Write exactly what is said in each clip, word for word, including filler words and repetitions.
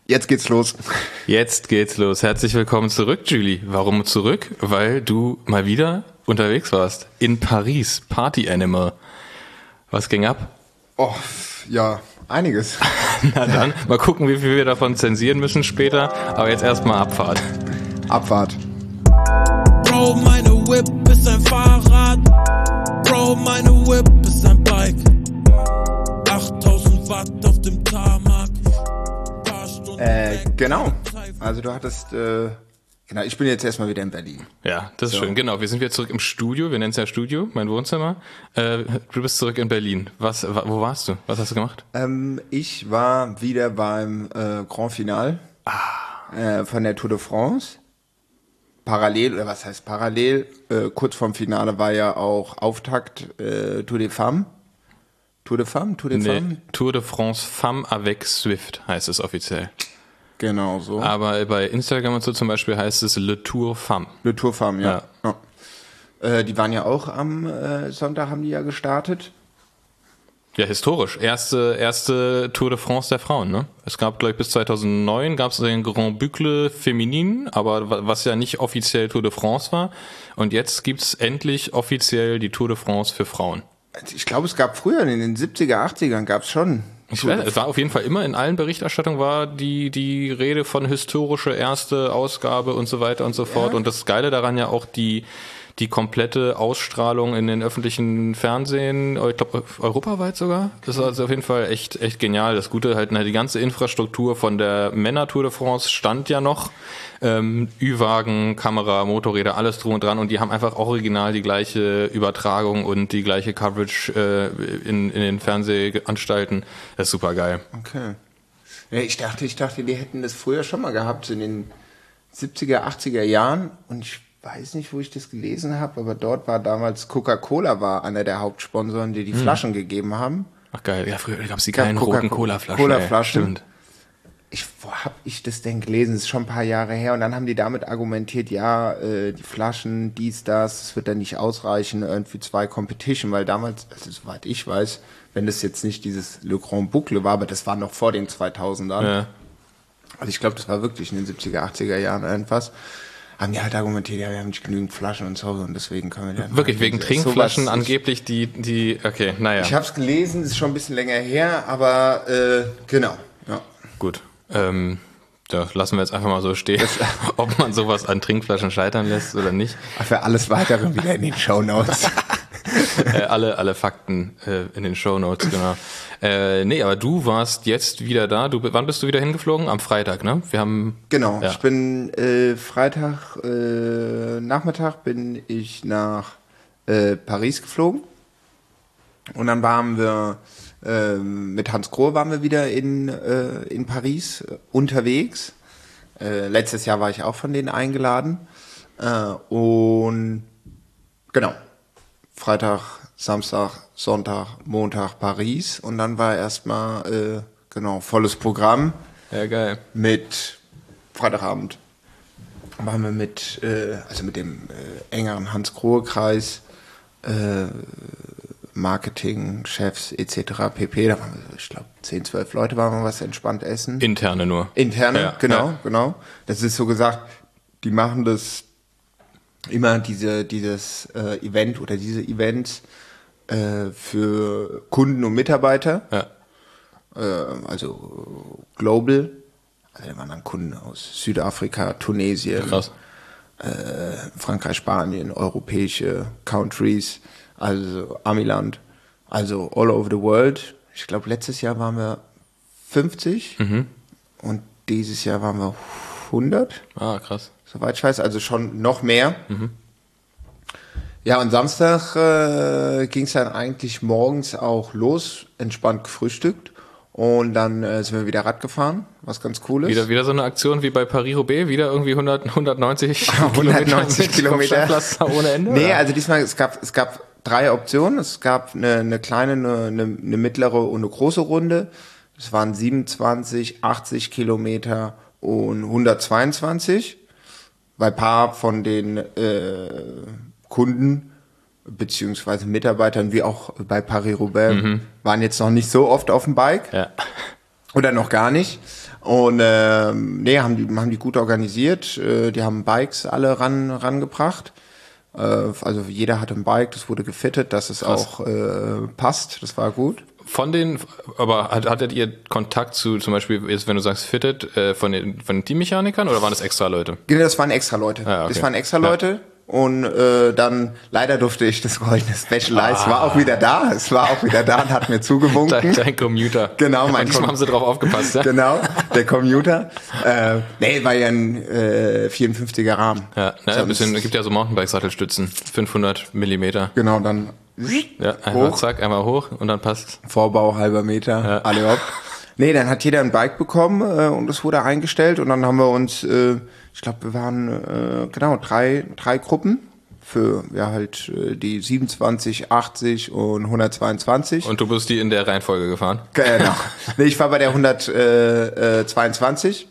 Jetzt geht's los. Jetzt geht's los. Herzlich willkommen zurück, Julie. Warum zurück? Weil du mal wieder unterwegs warst. In Paris. Party Animal. Was ging ab? Oh, ja, einiges. Na dann, mal gucken, wie viel wir davon zensieren müssen später. Aber jetzt erstmal Abfahrt. Abfahrt. Bro, meine Whip ist ein Fahrrad. Bro, meine Whip ist ein Bike. achttausend Watt auf dem Tarmac. Äh, genau. Also du hattest, äh, genau, ich bin jetzt erstmal wieder in Berlin. Ja, das ist So. schön. Genau, wir sind wieder zurück im Studio. Wir nennen es ja Studio, mein Wohnzimmer. Äh, du bist zurück in Berlin. Was, wa- wo warst du? Was hast du gemacht? Ähm, ich war wieder beim äh, Grand Finale äh, von der Tour de France. Parallel, oder was heißt parallel, äh, kurz vorm Finale war ja auch Auftakt äh, Tour de Femmes. Tour de Femmes? Tour de Nee, Femmes? Tour de France Femme avec Swift heißt es offiziell. Genau so. Aber bei Instagram und so zum Beispiel heißt es Le Tour Femme. Le Tour Femmes, ja. ja. Äh, die waren ja auch am äh, Sonntag, haben die ja gestartet. Ja, historisch. Erste, erste Tour de France der Frauen, ne? Es gab, glaube ich, bis zweitausendneun gab es den Grand Boucle Feminin, aber wa- was ja nicht offiziell Tour de France war. Und jetzt gibt's endlich offiziell die Tour de France für Frauen. Ich glaube, es gab früher, in den siebziger, achtzigern gab es schon. Ich weiß, es war auf jeden Fall immer in allen Berichterstattungen war die, die Rede von historische erste Ausgabe und so weiter und so fort. Ja. Und das Geile daran ja auch die, die komplette Ausstrahlung in den öffentlichen Fernsehen, ich glaube europaweit sogar. Das ist also auf jeden Fall echt, echt genial. Das Gute halt, die ganze Infrastruktur von der Männer-Tour de France stand ja noch. Ähm, Ü-Wagen, Kamera, Motorräder, alles drum und dran. Und die haben einfach original die gleiche Übertragung und die gleiche Coverage äh, in, in den Fernsehanstalten. Das ist super geil. Okay. Ja, ich dachte, ich dachte, die hätten das früher schon mal gehabt, so in den siebziger, achtziger Jahren. Und ich weiß nicht, wo ich das gelesen habe, aber dort war damals Coca-Cola war einer der Hauptsponsoren, die die Flaschen gegeben haben. Ach geil, ja, früher gab es die Gab kleinen Coca- roten Cola-Flaschen. Cola-Flaschen. ey. Stimmt. Ich, wo hab ich das denn gelesen? Das ist schon ein paar Jahre her. Und dann haben die damit argumentiert, ja, äh, die Flaschen, dies, das, das wird dann nicht ausreichen, irgendwie zwei Competition, weil damals, also soweit ich weiß, wenn das jetzt nicht dieses Le Grand Boucle war, aber das war noch vor den zweitausendern. Ja. Also ich glaube, das war wirklich in den siebziger, achtziger Jahren irgendwas. Haben die halt argumentiert, ja, wir haben nicht genügend Flaschen und so und deswegen können wir dann Wirklich, halt wegen diese- Trinkflaschen sowas- angeblich die, die, okay, naja, Ich habe es gelesen, ist schon ein bisschen länger her, aber äh, genau, ja. gut. Ähm, ja, lassen wir jetzt einfach mal so stehen, ob man sowas an Trinkflaschen scheitern lässt oder nicht. Für alles Weitere wieder in den Shownotes. äh, alle, alle Fakten äh, in den Shownotes, genau. Äh, nee, aber du warst jetzt wieder da. Du, wann bist du wieder hingeflogen? Am Freitag, ne? Wir haben, Genau, Ja. ich bin äh, Freitag äh, Nachmittag bin ich nach äh, Paris geflogen und dann waren wir äh, mit Hans Grohe waren wir wieder in, äh, in Paris äh, unterwegs. Äh, letztes Jahr war ich auch von denen eingeladen äh, und genau, Freitag, Samstag, Sonntag, Montag Paris und dann war erstmal äh, genau volles Programm. ja geil. Mit Freitagabend waren wir mit, äh, also mit dem äh, engeren Hans-Grohe-Kreis, äh, Marketing, Chefs et cetera pp. Da waren wir, ich glaube, zehn, zwölf Leute waren wir was entspannt essen. Interne nur. Interne, Ja, genau, ja. genau. Das ist so gesagt, die machen das immer diese, dieses äh, Event oder diese Events äh, für Kunden und Mitarbeiter. Ja. Äh, also global. Also da waren dann Kunden aus Südafrika, Tunesien, Krass. äh, Frankreich, Spanien, europäische Countries, also Amiland, also all over the world. Ich glaube, letztes Jahr waren wir fünfzig Mhm. und dieses Jahr waren wir hundert, Ah, krass. soweit ich weiß, also schon noch mehr. Ja, und Samstag äh, ging es dann eigentlich morgens auch los, entspannt gefrühstückt und dann äh, sind wir wieder Rad gefahren, was ganz cool ist. Wieder, wieder so eine Aktion wie bei Paris-Roubaix, wieder irgendwie hundert, hundertneunzig hundertneunzig Kilometer. Kopfsteinpflaster ohne Ende? Nee, oder? also diesmal, es gab, es gab drei Optionen. Es gab eine, eine kleine, eine, eine, eine mittlere und eine große Runde. Es waren siebenundzwanzig, achtzig Kilometer und hundertzweiundzwanzig. Weil ein paar von den äh, Kunden beziehungsweise Mitarbeitern, wie auch bei Paris-Roubaix, waren jetzt noch nicht so oft auf dem Bike. Ja. Oder noch gar nicht. Und ähm, nee, haben die, haben die gut organisiert. Äh, die haben Bikes alle ran rangebracht. Äh, also jeder hatte ein Bike, das wurde gefittet, dass es Krass. auch äh, passt. Das war gut. Von den, aber hattet ihr Kontakt zu, zum Beispiel, jetzt, wenn du sagst fitted, äh, von den, von den Teammechanikern oder waren das extra Leute? Genau, das waren extra Leute. Ah, okay. Das waren extra Leute. Ja. Und äh, dann, leider durfte ich das goldene Specialized, ah. war auch wieder da. Es war auch wieder da und hat mir zugewunken. Dein, dein Commuter. Genau, mein Manchmal haben sie drauf aufgepasst, ja? Genau, der Commuter. Äh, nee, war ja ein äh, vierundfünfziger Rahmen. Ja, ne, ein bisschen, es gibt ja so Mountainbike-Sattelstützen, fünfhundert Millimeter. Genau, dann ja, einmal hoch. Zack, einmal hoch und dann passt. Vorbau, halber Meter, ja. alle hopp. Nee, dann hat jeder ein Bike bekommen äh, und es wurde eingestellt und dann haben wir uns, äh, ich glaube, wir waren äh, genau drei drei Gruppen für ja halt äh, die siebenundzwanzig, achtzig und hundertzweiundzwanzig. Und du bist die in der Reihenfolge gefahren? Genau. Nee, ich war bei der hundertzweiundzwanzig.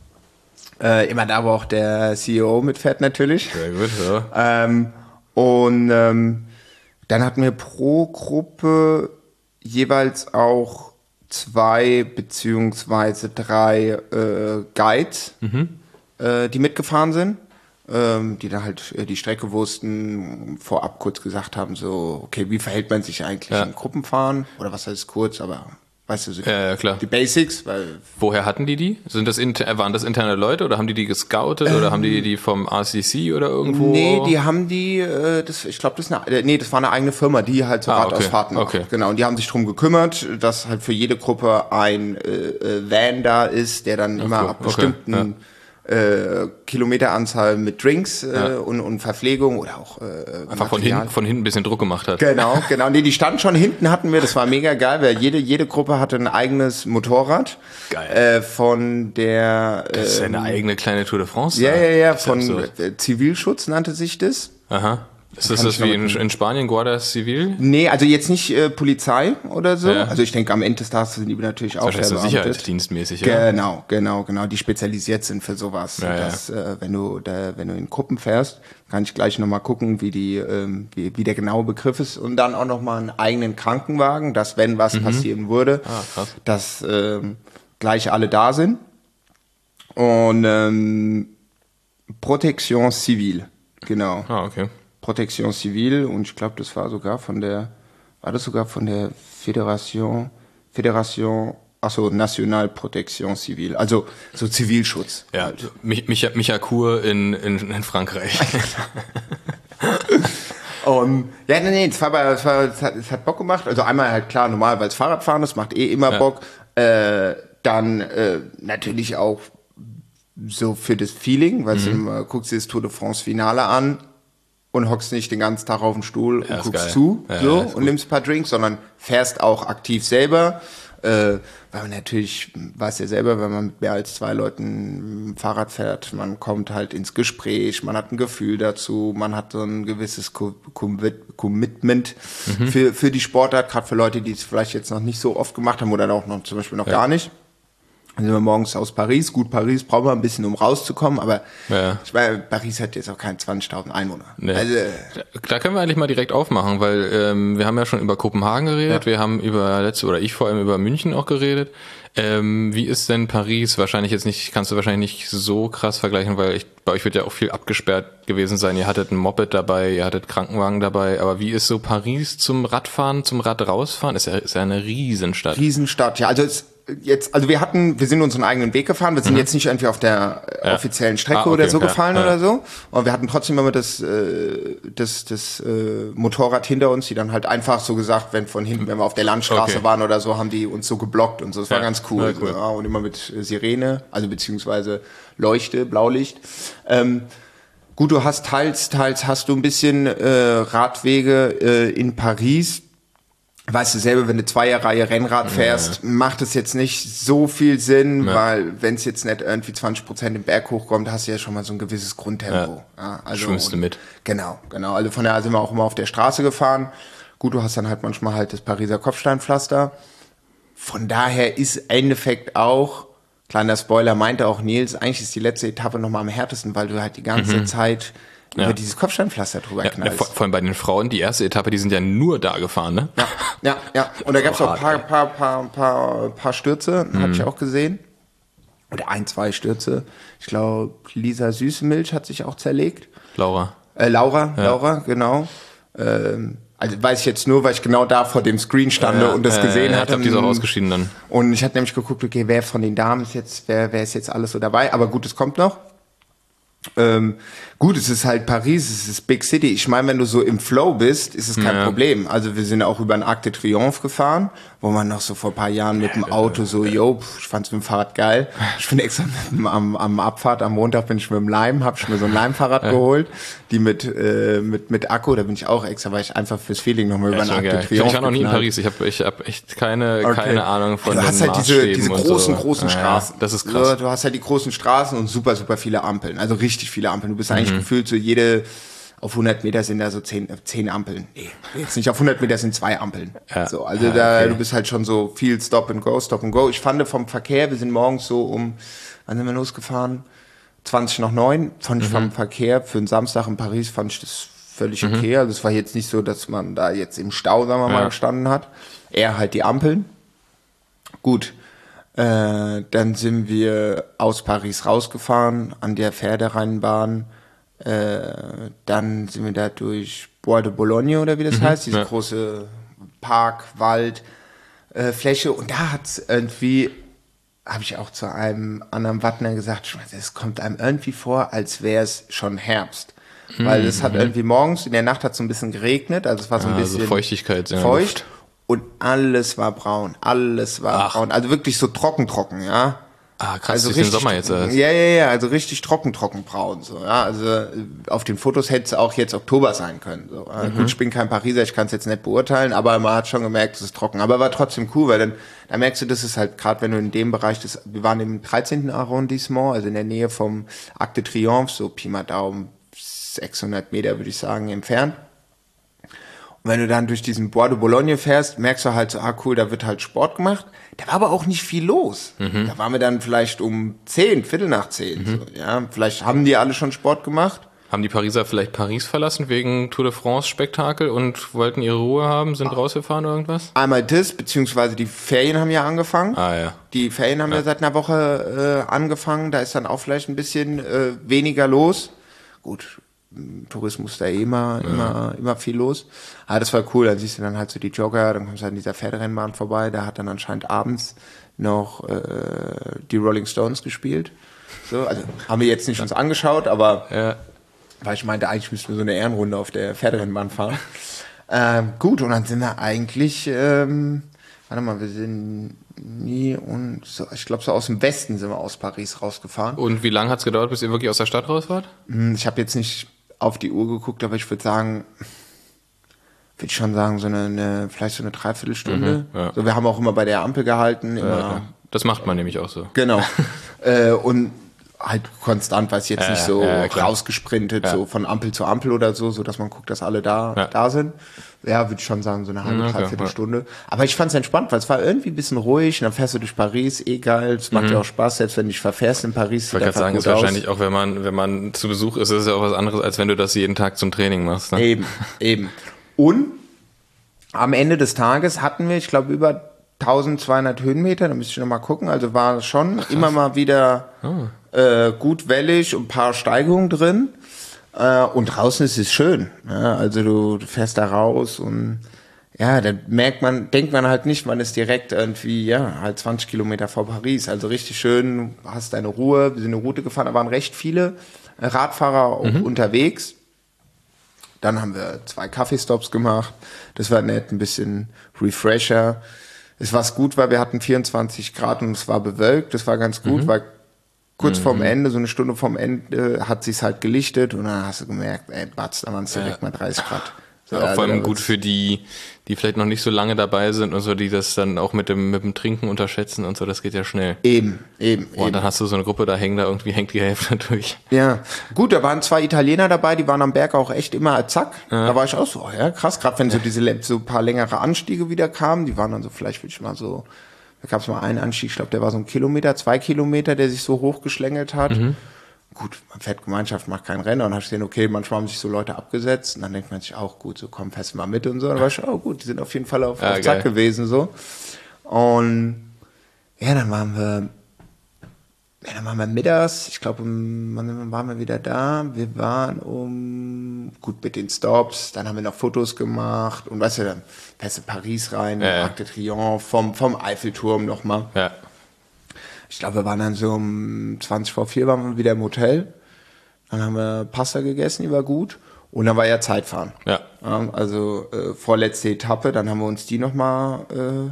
Äh, immer da, wo auch der C E O mitfährt natürlich. Sehr gut, ja. Ähm, und ähm, dann hatten wir pro Gruppe jeweils auch zwei beziehungsweise drei äh, Guides, mhm. äh, die mitgefahren sind, ähm, die dann halt äh, die Strecke wussten, vorab kurz gesagt haben, so, okay, wie verhält man sich eigentlich ja. im Gruppenfahren? Oder was heißt kurz, aber weißt du, so ja, ja, klar. die Basics. Weil woher hatten die die? Sind das inter- waren das interne Leute oder haben die die gescoutet ähm, oder haben die die vom R C C oder irgendwo? Nee, die haben die, äh, das, ich glaube, das ist eine, nee, das war eine eigene Firma, die halt so ah, Radausfahrten okay. macht. Genau, und die haben sich drum gekümmert, dass halt für jede Gruppe ein äh, Van da ist, der dann immer okay. ab bestimmten okay. ja. Äh, Kilometeranzahl mit Drinks äh, ja. und, und Verpflegung oder auch äh, einfach von hinten, von hinten ein bisschen Druck gemacht hat. Genau, genau. Nee, die standen schon hinten, hatten wir, das war mega geil, weil jede jede Gruppe hatte ein eigenes Motorrad. Geil. Äh, von der... Das ist ja eine eigene kleine Tour de France. Ja, ja, ja, von äh, Zivilschutz nannte sich das. Aha. Ist das das wie in, in Spanien, Guardia Civil? Nee, also jetzt nicht äh, Polizei oder so. Ja. Also ich denke, am Ende des Tages sind die natürlich auch das ist so sicherheitsdienstmäßig, ja. Genau, genau, genau, die spezialisiert sind für sowas. Ja, dass, ja. Äh, wenn du da, wenn du in Gruppen fährst, kann ich gleich nochmal gucken, wie die, ähm, wie, wie der genaue Begriff ist. Und dann auch nochmal einen eigenen Krankenwagen, dass wenn was mhm. passieren würde, ah, krass. dass ähm, gleich alle da sind. Und ähm, Protection Civile, genau. Ah, okay. Protection Civile und ich glaube, das war sogar von der, war das sogar von der Fédération, Fédération, achso, National Protection Civile, also so Zivilschutz. Ja, halt. Mich, Micha, Michacour in, in, in Frankreich. um, ja, nee, nee, es war, es war, es hat, es hat Bock gemacht, also einmal halt klar, normal, weil es Fahrradfahren ist, macht eh immer ja. Bock, äh, dann äh, natürlich auch so für das Feeling, weil mhm. du guckst dir das Tour de France Finale an, und hockst nicht den ganzen Tag auf dem Stuhl ja, und guckst geil. zu ja, so, ja, und nimmst ein paar Drinks, sondern fährst auch aktiv selber. Äh, weil man natürlich, weiß ja selber, wenn man mit mehr als zwei Leuten Fahrrad fährt, man kommt halt ins Gespräch, man hat ein Gefühl dazu, man hat so ein gewisses Co- Com- Commitment mhm. für, für die Sportart, gerade für Leute, die es vielleicht jetzt noch nicht so oft gemacht haben oder auch noch zum Beispiel noch ja. gar nicht. Dann sind wir morgens aus Paris. Gut, Paris brauchen wir ein bisschen, um rauszukommen, aber ja. ich meine, Paris hat jetzt auch keine zwanzigtausend Einwohner. Nee. Also, da können wir eigentlich mal direkt aufmachen, weil ähm, wir haben ja schon über Kopenhagen geredet, ja. wir haben über letzte, oder ich vor allem über München auch geredet. Ähm, wie ist denn Paris? Wahrscheinlich jetzt nicht, kannst du wahrscheinlich nicht so krass vergleichen, weil ich, bei euch wird ja auch viel abgesperrt gewesen sein. Ihr hattet ein Moped dabei, ihr hattet Krankenwagen dabei, aber wie ist so Paris zum Radfahren, zum Rad rausfahren? Ist ja, ist ja eine Riesenstadt. Riesenstadt, ja. Also es jetzt, also wir hatten, wir sind unseren eigenen Weg gefahren, wir sind mhm. jetzt nicht irgendwie auf der ja. offiziellen Strecke ah, okay, oder so ja, gefallen ja. oder so, aber wir hatten trotzdem immer das, äh, das, das äh, Motorrad hinter uns, die dann halt einfach so gesagt, wenn von hinten, wenn wir auf der Landstraße okay. waren oder so, haben die uns so geblockt und so, das war ja. ganz cool. Ja, cool. Ja, und immer mit Sirene, also beziehungsweise Leuchte, Blaulicht. Ähm, gut, du hast teils, teils hast du ein bisschen äh, Radwege äh, in Paris. Weißt du selber, wenn du Zweierreihe Rennrad fährst, ja. macht es jetzt nicht so viel Sinn, ja. weil wenn es jetzt nicht irgendwie zwanzig Prozent im Berg hochkommt, hast du ja schon mal so ein gewisses Grundtempo. Ja. Ja, also, schwimmst du mit. Genau, genau. Also von daher sind wir auch immer auf der Straße gefahren. Gut, du hast dann halt manchmal halt das Pariser Kopfsteinpflaster. Von daher ist im Endeffekt auch, kleiner Spoiler, meinte auch Nils, eigentlich ist die letzte Etappe nochmal am härtesten, weil du halt die ganze mhm. Zeit über dieses Kopfsteinpflaster drüber Ja, knallst. vor, vor allem bei den Frauen, die erste Etappe, die sind ja nur da gefahren, ne? Ja, ja, ja. Und da gab es auch ein paar, hart, paar, paar, paar, paar Stürze, mhm. hatte ich auch gesehen. Oder ein, zwei Stürze. Ich glaube, Lisa Süßmilch hat sich auch zerlegt. Laura. Äh, Laura, Ja. Laura, genau. Ähm, also weiß ich jetzt nur, weil ich genau da vor dem Screen stande Ja, und das äh, gesehen ja, hatte. Ich glaube, die ist auch ausgeschieden dann. Und ich hatte nämlich geguckt, okay, wer von den Damen ist jetzt, wer, wer ist jetzt alles so dabei? Aber gut, es kommt noch. Ähm, gut, es ist halt Paris, es ist Big City. Ich meine, wenn du so im Flow bist, ist es kein Ja. Problem. Also wir sind auch über den Arc de Triomphe gefahren, wo man noch so vor ein paar Jahren mit dem Auto so, yo, pf, ich fand's mit dem Fahrrad geil. Ich bin extra mit dem, am, am Abfahrt, am Montag bin ich mit dem Leim, hab ich mir so ein Leimfahrrad geholt, die mit, äh, mit, mit Akku, da bin ich auch extra, weil ich einfach fürs Feeling nochmal über den Arc de Ich Triumph war noch nie in geknallt. Paris, ich habe ich hab echt keine, Okay. keine Ahnung von Du den hast halt diese, Maßstäben diese und großen, so. großen Ja, Straßen. das ist krass. So, du hast halt die großen Straßen und super, super viele Ampeln. Also richtig viele Ampeln. Du bist eigentlich gefühlt so jede, auf hundert Meter sind da so zehn, zehn Ampeln. Nee, jetzt nicht auf hundert Meter sind zwei Ampeln. Ja. So, also Ja, da, okay. du bist halt schon so viel Stop and Go, Stop and Go. Ich fand vom Verkehr, wir sind morgens so um, wann sind wir losgefahren? zwanzig nach neun. Fand ich vom Verkehr für einen Samstag in Paris, fand ich das völlig okay. Also es war jetzt nicht so, dass man da jetzt im Stau, sagen wir mal, Ja. gestanden hat. Eher halt die Ampeln. Gut. Äh, dann sind wir aus Paris rausgefahren, an der Pferderennbahn. Äh, dann sind wir da durch Bois de Boulogne oder wie das heißt, diese ja. große Park, Wald, äh, Fläche. Und da hat's irgendwie, habe ich auch zu einem anderen Wattner gesagt, ich meine, es kommt einem irgendwie vor, als wäre es schon Herbst. Weil es hat irgendwie morgens, in der Nacht hat es so ein bisschen geregnet, also es war so ein Ah, so bisschen Feuchtigkeit in der feucht. Luft. Und alles war braun, alles war Ach. braun. Also wirklich so trocken, trocken, ja. Ah, krass, Also durch den richtig, Sommer jetzt. Oder? ja, ja, ja, also richtig trocken, trocken braun, so, ja. Also äh, auf den Fotos hätte es auch jetzt Oktober sein können, so. Ja. Gut, ich bin kein Pariser, ich kann es jetzt nicht beurteilen, aber man hat schon gemerkt, es ist trocken. Aber war trotzdem cool, weil dann, da merkst du, das ist halt gerade, wenn du in dem Bereich, das, wir waren im dreizehnten Arrondissement, also in der Nähe vom Arc de Triomphe, so Pi mal Daumen, sechshundert Meter, würde ich sagen, entfernt. Und wenn du dann durch diesen Bois de Boulogne fährst, merkst du halt so, ah cool, da wird halt Sport gemacht. Da war aber auch nicht viel los. Mhm. Da waren wir dann vielleicht um zehn, Viertel nach zehn. So, ja, vielleicht haben die alle schon Sport gemacht. Haben die Pariser vielleicht Paris verlassen wegen Tour de France Spektakel und wollten ihre Ruhe haben, sind rausgefahren oder irgendwas? Einmal das, beziehungsweise die Ferien haben ja angefangen. Ah ja. Die Ferien haben ja, seit einer Woche äh, angefangen. Da ist dann auch vielleicht ein bisschen äh, weniger los. Gut, im Tourismus da eh immer, ja. immer, immer viel los. Aber das war cool. Dann siehst du dann halt so die Jogger, dann kommst du halt an dieser Pferderennbahn vorbei. Da hat dann anscheinend abends noch äh, die Rolling Stones gespielt. So, also haben wir jetzt nicht uns angeschaut, aber Ja. weil ich meinte, eigentlich müssten wir so eine Ehrenrunde auf der Pferderennbahn fahren. ähm, gut, und dann sind wir eigentlich, ähm, warte mal, wir sind nie und so, ich glaube so aus dem Westen sind wir aus Paris rausgefahren. Und wie lange hat's gedauert, bis ihr wirklich aus der Stadt raus wart? Hm, Ich habe jetzt nicht auf die Uhr geguckt, aber ich würde sagen, würde ich schon sagen, so eine, eine vielleicht so eine Dreiviertelstunde. Mhm, ja. So, wir haben auch immer bei der Ampel gehalten, immer, Ja, das macht man nämlich auch so. genau. äh, und halt konstant, weiß ich jetzt Ja, nicht so ja, klar. rausgesprintet, Ja. so von Ampel zu Ampel oder so, so dass man guckt, dass alle da, Ja. da sind. Ja, würde ich schon sagen, so eine halbe, Ja, okay, dreiviertel Stunde. Aber ich fand es entspannt, weil es war irgendwie ein bisschen ruhig, und dann fährst du durch Paris, eh geil, es macht ja auch Spaß, selbst wenn du dich verfährst in Paris, Ich wollte gerade sagen, ist wahrscheinlich auch, wenn man, wenn man zu Besuch ist, ist es ja auch was anderes, als wenn du das jeden Tag zum Training machst. Ne? Eben, eben. Und am Ende des Tages hatten wir, ich glaube, über eintausendzweihundert Höhenmeter, da müsste ich noch mal gucken, also war schon immer mal wieder äh, gut wellig und ein paar Steigungen drin. Äh, und draußen ist es schön. Ja, also du, du fährst da raus und ja, dann merkt man, denkt man halt nicht, man ist direkt irgendwie, ja, halt zwanzig Kilometer vor Paris. Also richtig schön, du hast deine Ruhe, wir sind eine Route gefahren, da waren recht viele Radfahrer auch Mhm. unterwegs. Dann haben wir zwei Kaffeestops gemacht. Das war nett, ein bisschen Refresher. Es war gut, weil wir hatten vierundzwanzig Grad und es war bewölkt. Das war ganz gut, Mhm. weil kurz Mhm. vorm Ende, so eine Stunde vorm Ende, hat sich's halt gelichtet und dann hast du gemerkt, ey, Batz, da waren es direkt Ja. mal dreißig Grad. So, Ja, auch also vor allem da gut wird's- für die, die vielleicht noch nicht so lange dabei sind und so, die das dann auch mit dem, mit dem Trinken unterschätzen und so, das geht ja schnell. Eben, eben, Und eben. dann hast du so eine Gruppe, da hängen da irgendwie, hängt die Hälfte durch. Ja, gut, da waren zwei Italiener dabei, die waren am Berg auch echt immer zack. Da war ich auch so, oh ja, krass, gerade wenn so diese le- so ein paar längere Anstiege wieder kamen, die waren dann so, vielleicht würde ich mal so, da gab es mal einen Anstieg, ich glaube, der war so ein Kilometer, zwei Kilometer, der sich so hochgeschlängelt hat. gut, man fährt Gemeinschaft, macht kein Rennen und hast gesehen, okay, manchmal haben sich so Leute abgesetzt und dann denkt man sich auch, gut, so komm, fährst du mal mit und so. Und dann war ich, oh gut, die sind auf jeden Fall auf, ja, auf Zack gewesen, so. Und ja, dann waren wir, ja, dann waren wir mittags, ich glaube, um, wann waren wir wieder da? Wir waren um, gut, mit den Stops, dann haben wir noch Fotos gemacht und weißt du, dann fährst du Paris rein, ja, ja. Arc de Triomphe, vom, vom Eiffelturm nochmal. Ja. Ich glaube, wir waren dann so um zwanzig vor vier waren wir wieder im Hotel. Dann haben wir Pasta gegessen, die war gut. Und dann war ja Zeitfahren. Ja. Ja, also äh, vorletzte Etappe, dann haben wir uns die nochmal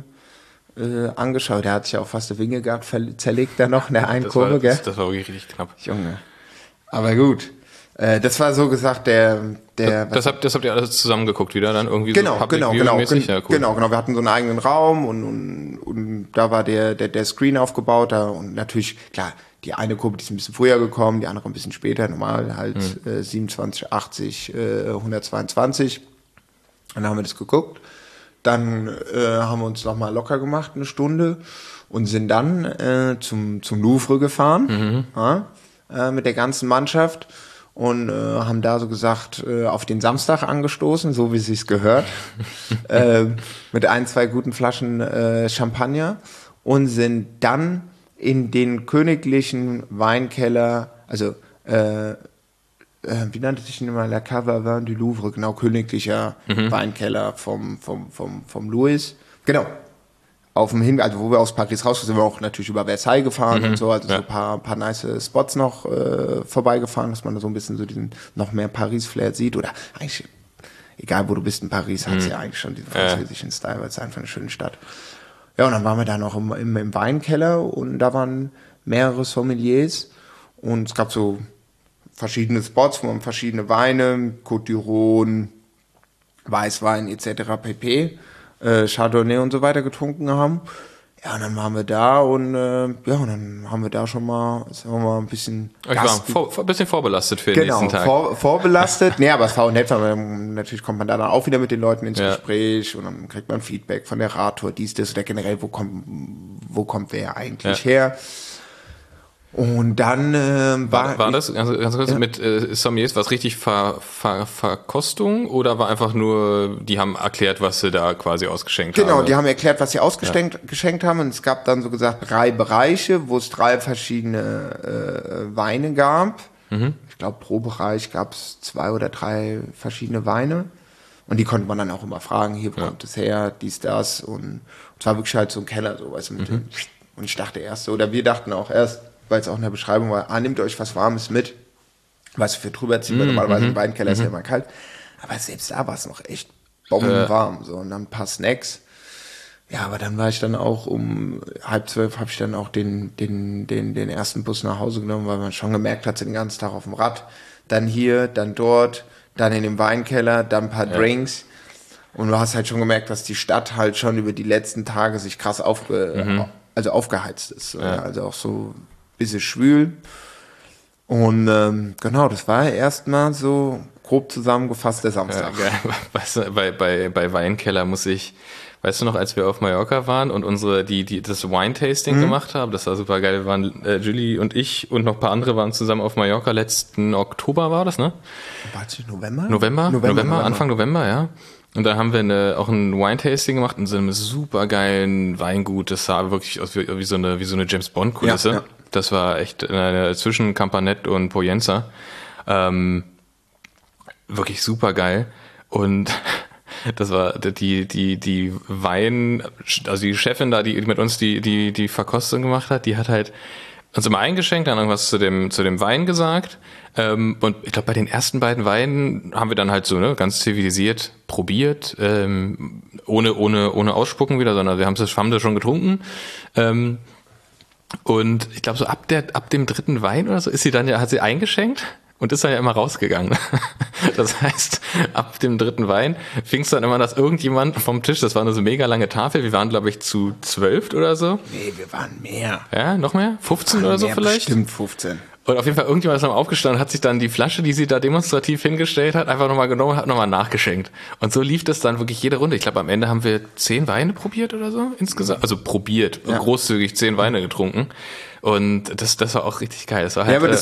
äh, äh, angeschaut. Der hat sich ja auch fast eine Winge gehabt, zerlegt da noch in der einen das Kurve, war, gell? Das, das war wirklich richtig knapp. Junge. Aber gut. Äh, das war so gesagt der... der das, das, habt, das habt ihr alles zusammengeguckt wieder dann irgendwie genau, so genau, genau, Public-View-mäßig? Ja, cool. genau, genau. Wir hatten so einen eigenen Raum und, und, und da war der, der, der Screen aufgebaut da und natürlich, klar, die eine Gruppe, die ist ein bisschen früher gekommen, die andere ein bisschen später, normal halt mhm. äh, siebenundzwanzig, achtzig, äh, hundertzweiundzwanzig. Dann haben wir das geguckt. Dann äh, haben wir uns nochmal locker gemacht, eine Stunde und sind dann äh, zum, zum Louvre gefahren, mhm. ja, äh, mit der ganzen Mannschaft. Und äh, haben da so gesagt, äh, auf den Samstag angestoßen, so wie es sich gehört, äh, mit ein, zwei guten Flaschen äh, Champagner und sind dann in den königlichen Weinkeller, also äh, äh, wie nannte sich denn immer, La Cave Vin du Louvre, genau, königlicher mhm. Weinkeller vom, vom, vom, vom Louis, genau. Auf dem Hin, also wo wir aus Paris raus sind, wir auch natürlich über Versailles gefahren mhm, und so, also ja. so ein paar, paar nice Spots noch äh, vorbeigefahren, dass man da so ein bisschen so diesen noch mehr Paris-Flair sieht oder eigentlich, egal wo du bist in Paris, hat es mhm. ja eigentlich schon diesen französischen ja. Style, weil es einfach eine schöne Stadt. Ja, und dann waren wir da noch im, im, im Weinkeller und da waren mehrere Sommeliers und es gab so verschiedene Spots, wo man verschiedene Weine, Côte d'Iron, Weißwein et cetera pp., Äh, Chardonnay und so weiter getrunken haben. Ja, und dann waren wir da und äh, ja, und dann haben wir da schon mal, sagen wir mal, ein bisschen Ich war vor, ein bisschen vorbelastet für den genau, nächsten Tag. Vor, vorbelastet. Nee, aber es war auch nett, weil man, natürlich kommt man da dann auch wieder mit den Leuten ins ja. Gespräch und dann kriegt man Feedback von der Radtour, dies, das oder generell, wo kommt, wo kommt wer eigentlich ja. her? Und dann äh, war, war... War das, ganz, ganz kurz, ja. mit äh, Sommeliers, war es richtig Ver, Ver, Verkostung oder war einfach nur, die haben erklärt, was sie da quasi ausgeschenkt genau, haben? Genau, die haben erklärt, was sie ausgeschenkt ja. geschenkt haben und es gab dann so gesagt drei Bereiche, wo es drei verschiedene äh, Weine gab. Mhm. Ich glaube, pro Bereich gab es zwei oder drei verschiedene Weine und die konnte man dann auch immer fragen, hier, wo ja. kommt es her, dies, das und es war wirklich halt so ein Keller, so, weißt du, mit mhm. dem, und ich dachte erst so, oder wir dachten auch erst, weil es auch in der Beschreibung war, ah, nehmt euch was Warmes mit, was für drüber ziehen, weil mm, normalerweise mm, im Weinkeller mm. ist ja immer kalt, aber selbst da war es noch echt bombenwarm, so, und dann ein paar Snacks, ja, aber dann war ich dann auch um halb zwölf, habe ich dann auch den, den, den, den ersten Bus nach Hause genommen, weil man schon gemerkt hat, den ganzen Tag auf dem Rad, dann hier, dann dort, dann in dem Weinkeller, dann ein paar ja. Drinks, und du hast halt schon gemerkt, dass die Stadt halt schon über die letzten Tage sich krass aufge, mhm. also aufgeheizt ist, ja. also auch so bisschen schwül und ähm, genau, das war erstmal so grob zusammengefasst der Samstag. Ja, weißt du, bei, bei, bei Weinkeller muss ich, weißt du noch, als wir auf Mallorca waren und unsere, die, die das Wine-Tasting mhm. gemacht haben, das war super geil, wir waren, äh, Julie und ich und noch ein paar andere waren zusammen auf Mallorca, letzten Oktober war das, ne? War es November? November? November? November, November, Anfang November, ja. Und da haben wir eine, auch ein Wine-Tasting gemacht in so einem super geilen Weingut, das sah wirklich aus wie, wie so eine, wie so eine James-Bond-Kulisse. Ja, ja. Das war echt eine, zwischen Campanet und Poyenza. Ähm, wirklich super geil. Und das war die, die, die Wein, also die Chefin da, die mit uns die, die, die Verkostung gemacht hat, die hat halt uns immer eingeschenkt, dann irgendwas zu dem, zu dem Wein gesagt. Ähm, und ich glaube, bei den ersten beiden Weinen haben wir dann halt so, ne, ganz zivilisiert probiert, ähm, ohne, ohne, ohne Ausspucken wieder, sondern wir haben das, haben das schon getrunken. Ähm, Und ich glaube, so ab der, ab dem dritten Wein oder so ist sie dann ja, hat sie eingeschenkt und ist dann ja immer rausgegangen. Das heißt, ab dem dritten Wein fing es dann immer, dass irgendjemand vom Tisch, das war eine so mega lange Tafel, wir waren, glaube ich, zu zwölf oder so. Nee, wir waren mehr. Ja, noch mehr? fünfzehn oder so mehr, vielleicht? Bestimmt fünfzehn. Und auf jeden Fall irgendjemand ist dann aufgestanden, hat sich dann die Flasche, die sie da demonstrativ hingestellt hat, einfach nochmal genommen und hat nochmal nachgeschenkt. Und so lief das dann wirklich jede Runde. Ich glaube, am Ende haben wir zehn Weine probiert oder so insgesamt. Also probiert, ja. großzügig zehn Weine getrunken. Und das, das war auch richtig geil. Das war halt, ja, aber das,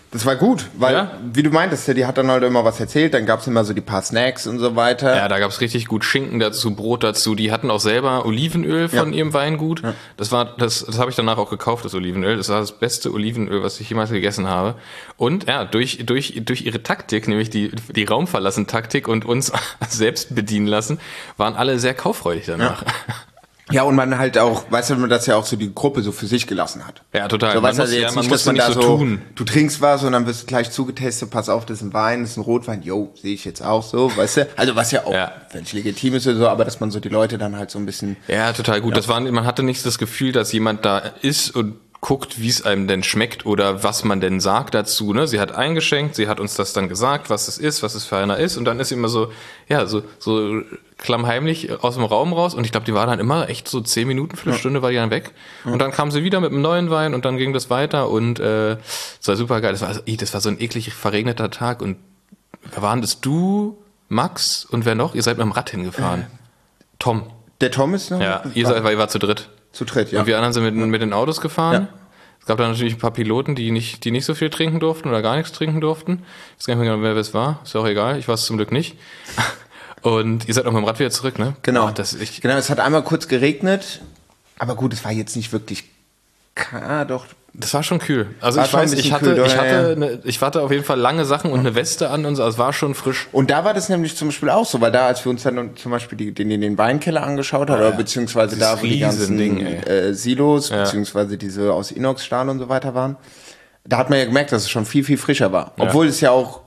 Das war gut, weil, Ja. wie du meintest, ja, die hat dann halt immer was erzählt, dann gab's immer so die paar Snacks und so weiter. Ja, da gab's richtig gut Schinken dazu, Brot dazu. Die hatten auch selber Olivenöl von Ja. ihrem Weingut. Ja. Das war, das, das habe ich danach auch gekauft, das Olivenöl. Das war das beste Olivenöl, was ich jemals gegessen habe. Und ja, durch, durch, durch ihre Taktik, nämlich die, die Raumverlassen-Taktik und uns selbst bedienen lassen, waren alle sehr kauffreudig danach. Ja. Ja, und man halt auch, weißt du, man das ja auch so die Gruppe so für sich gelassen hat. Ja, total. So, Man weißt du, muss- also ja, jetzt man nicht, muss dass man nicht da so so, tun. du trinkst was und dann wirst du gleich zugetestet, pass auf, das ist ein Wein, das ist ein Rotwein, yo, sehe ich jetzt auch so, weißt du? Also was ja auch Ja. völlig legitim ist oder so, aber dass man so die Leute dann halt so ein bisschen, Ja, total gut. Das war, man hatte nicht das Gefühl, dass jemand da ist und guckt, wie es einem denn schmeckt oder was man denn sagt dazu. Ne? Sie hat eingeschenkt, sie hat uns das dann gesagt, was es ist, was es für einer ist. Und dann ist sie immer so, ja, so, so klammheimlich aus dem Raum raus. Und ich glaube, die war dann immer echt so zehn Minuten, Viertelstunde war die dann weg. Und dann kam sie wieder mit einem neuen Wein und dann ging das weiter. Und äh, es war super geil. Das war, also, ih, das war so ein eklig verregneter Tag. Und waren das du, Max und wer noch? Ihr seid mit dem Rad hingefahren. Tom. der Tom ist noch Ja, ihr seid, weil ihr wart zu dritt. zu dritt, ja. Und wir anderen sind mit, mit den Autos gefahren. Ja. Es gab dann natürlich ein paar Piloten, die nicht, die nicht so viel trinken durften oder gar nichts trinken durften. Ich weiß gar nicht mehr genau, wer es war. Ist ja auch egal. Ich war es zum Glück nicht. Und ihr seid auch mit dem Rad wieder zurück, ne? Genau. Oh, das, ich, genau, es hat einmal kurz geregnet, aber gut, es war jetzt nicht wirklich, ka- doch, das war schon kühl. Also War ich schon ein weiß, ich bisschen hatte, kühl, ich ja, hatte, ja. eine, ich hatte auf jeden Fall lange Sachen und eine Weste an und so. Also es war schon frisch. Und da war das nämlich zum Beispiel auch so, weil da, als wir uns dann zum Beispiel die, den, den Weinkeller angeschaut haben, oder beziehungsweise Dieses da, wo die ganzen Riesending, ey. äh, Silos, Ja. beziehungsweise diese aus Inoxstahl und so weiter waren, da hat man ja gemerkt, dass es schon viel, viel frischer war. Obwohl es ja auch,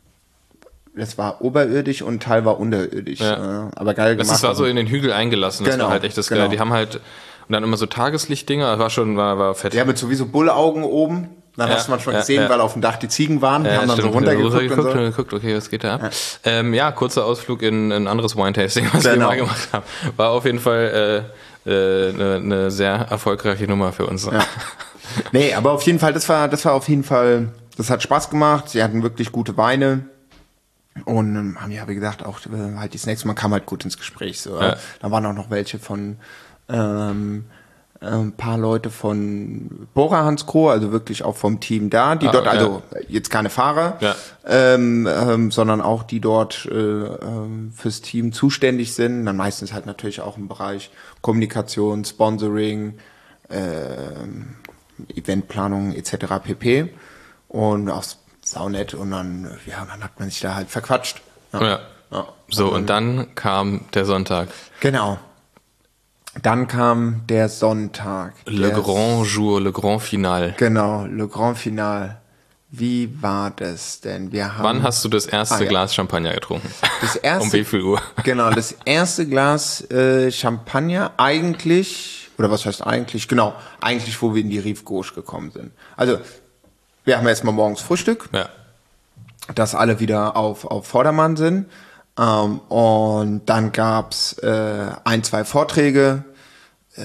das war oberirdisch und ein Teil war unterirdisch. Ja. Äh, aber geil Das gemacht. war so in den Hügel eingelassen. Das Genau, war halt echt das genau. Geile. Die haben halt, und dann immer so Tageslichtdinger. Das war schon, war, war fett. ja, mit sowieso Bullaugen oben. Dann Ja, hast du manchmal ja, gesehen, ja. weil auf dem Dach die Ziegen waren, Ja, haben dann so stimmt. runtergeguckt runtergeguckt und so. und geguckt, okay, was geht da ab? Ja, ähm, ja kurzer Ausflug in ein anderes Wine-Tasting, was Genau. wir mal gemacht haben. War auf jeden Fall äh, äh, eine, eine sehr erfolgreiche Nummer für uns. Ja. Nee, aber auf jeden Fall, das war, das war auf jeden Fall, das hat Spaß gemacht. Sie hatten wirklich gute Weine. Und ähm, haben ja, wie gesagt, auch äh, halt die Snacks, man kam halt gut ins Gespräch. So. Ja. Da waren auch noch welche von ähm, äh, ein paar Leute von Bora Hansgrohe, also wirklich auch vom Team da, die Ah, dort, ja. also jetzt keine Fahrer, Ja. ähm, ähm, sondern auch die dort äh, ähm, fürs Team zuständig sind. Dann meistens halt natürlich auch im Bereich Kommunikation, Sponsoring, ähm, Eventplanung et cetera pp. Und auch saunett und dann, ja, dann hat man sich da halt verquatscht. Ja. Ja. So, und dann kam der Sonntag. Genau. Dann kam der Sonntag. Le Der- Grand Jour, Le Grand Final. Genau, Le Grand Final. Wie war das denn? Wir haben Wann hast du das erste Ah, ja. Glas Champagner getrunken? das erste, Um wie viel Uhr? Genau, das erste Glas äh, Champagner eigentlich, oder was heißt eigentlich? Genau, eigentlich, wo wir in die Rive Gauche gekommen sind. Also, wir haben erstmal morgens Frühstück, Ja. dass alle wieder auf, auf Vordermann sind. Ähm, und dann gab's äh, ein, zwei Vorträge. Äh,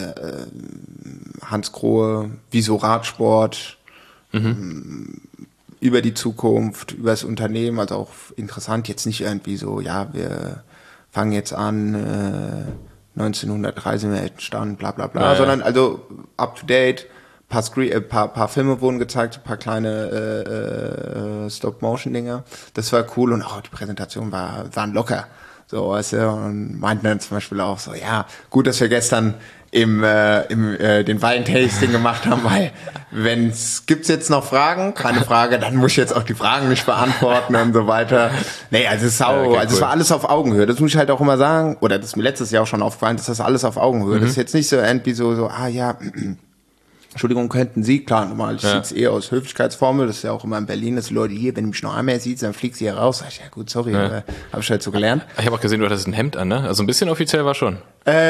Hans Grohe, Wieso Radsport, ähm, über die Zukunft, über das Unternehmen, also auch interessant. Jetzt nicht irgendwie so, ja, wir fangen jetzt an, äh, neunzehnhundertdrei sind wir entstanden, bla bla bla, Ja, ja. sondern also up to date. Paar, Screen, äh, paar, paar Filme wurden gezeigt, ein paar kleine äh, äh, Stop-Motion-Dinger. Das war cool und auch die Präsentation war waren locker. So, weißt du, und meinten dann zum Beispiel auch so, ja, gut, dass wir gestern im, äh, im äh, den Wine-Tasting gemacht haben, weil wenn's gibt's jetzt noch Fragen, keine Frage, dann muss ich jetzt auch die Fragen nicht beantworten und so weiter. Nee, also es ist sau, Ja, okay, also es cool. war alles auf Augenhöhe. Das muss ich halt auch immer sagen, oder das ist mir letztes Jahr auch schon aufgefallen, dass das alles auf Augenhöhe. Mhm. Das ist jetzt nicht so irgendwie so, so, ah ja, Entschuldigung, könnten Sie, klar, normal, ich Ja. sehe es eher aus Höflichkeitsformel, das ist ja auch immer in Berlin, dass die Leute hier, wenn du mich noch einmal siehst, dann fliegst du hier raus. Sag ich, ja gut, sorry, Ja. aber hab ich halt so gelernt. Ich habe auch gesehen, du hattest ein Hemd an, ne? Also ein bisschen offiziell war schon.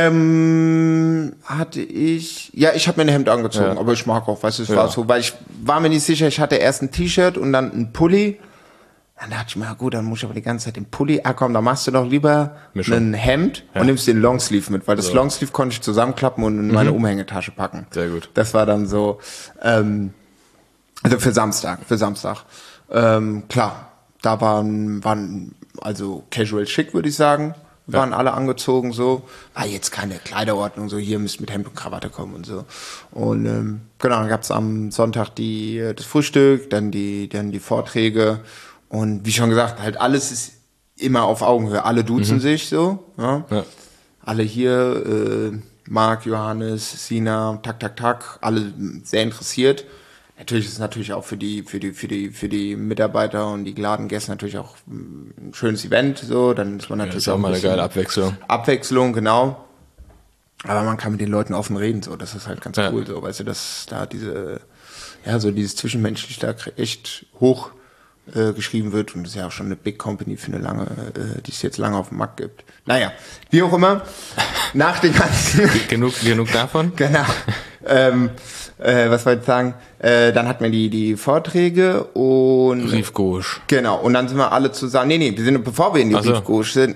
Ähm, hatte ich, ja, ich habe mir ein Hemd angezogen, Ja. aber ich mag auch, weißt du, es Ja. war so, weil ich war mir nicht sicher, ich hatte erst ein T-Shirt und dann ein Pulli. Dann dachte ich mir, ja gut, dann muss ich aber die ganze Zeit den Pulli, ah komm, dann machst du doch lieber Mischung. ein Hemd Ja. und nimmst den Longsleeve mit, weil das So. Longsleeve konnte ich zusammenklappen und in meine Umhängetasche packen. Sehr gut. Das war dann so, ähm, also für Samstag, für Samstag. Ähm, klar, da waren, waren also casual schick, würde ich sagen. waren ja. alle angezogen, so. War jetzt keine Kleiderordnung, so hier müsst mit Hemd und Krawatte kommen und so. Und ähm, genau, dann gab's am Sonntag die das Frühstück, dann die dann die Vorträge und wie schon gesagt, halt alles ist immer auf Augenhöhe. Alle duzen mhm. sich so, ja. ja. Alle hier, äh, Marc, Johannes, Sina, tak, tak, tak, alle sehr interessiert. Natürlich ist es natürlich auch für die, für die, für die, für die Mitarbeiter und die geladenen Gäste natürlich auch ein schönes Event, so. Dann ist man natürlich ja, ist auch auch mal eine geile Abwechslung. Abwechslung, genau. Aber man kann mit den Leuten offen reden, so. Das ist halt ganz ja. cool, so. Weißt du, dass da diese, ja, so dieses Zwischenmenschliche da echt hoch äh, geschrieben wird und das ist ja auch schon eine Big Company für eine lange, äh, die es jetzt lange auf dem Markt gibt. Naja, wie auch immer, nach den ganzen... genug, genug davon? Genau. ähm, äh, was wollte ich sagen? Äh, dann hatten wir die, die Vorträge und... Rive Gauche. Genau, und dann sind wir alle zusammen... Nee, nee, wir sind, bevor wir in die Ach so. Rive Gauche sind,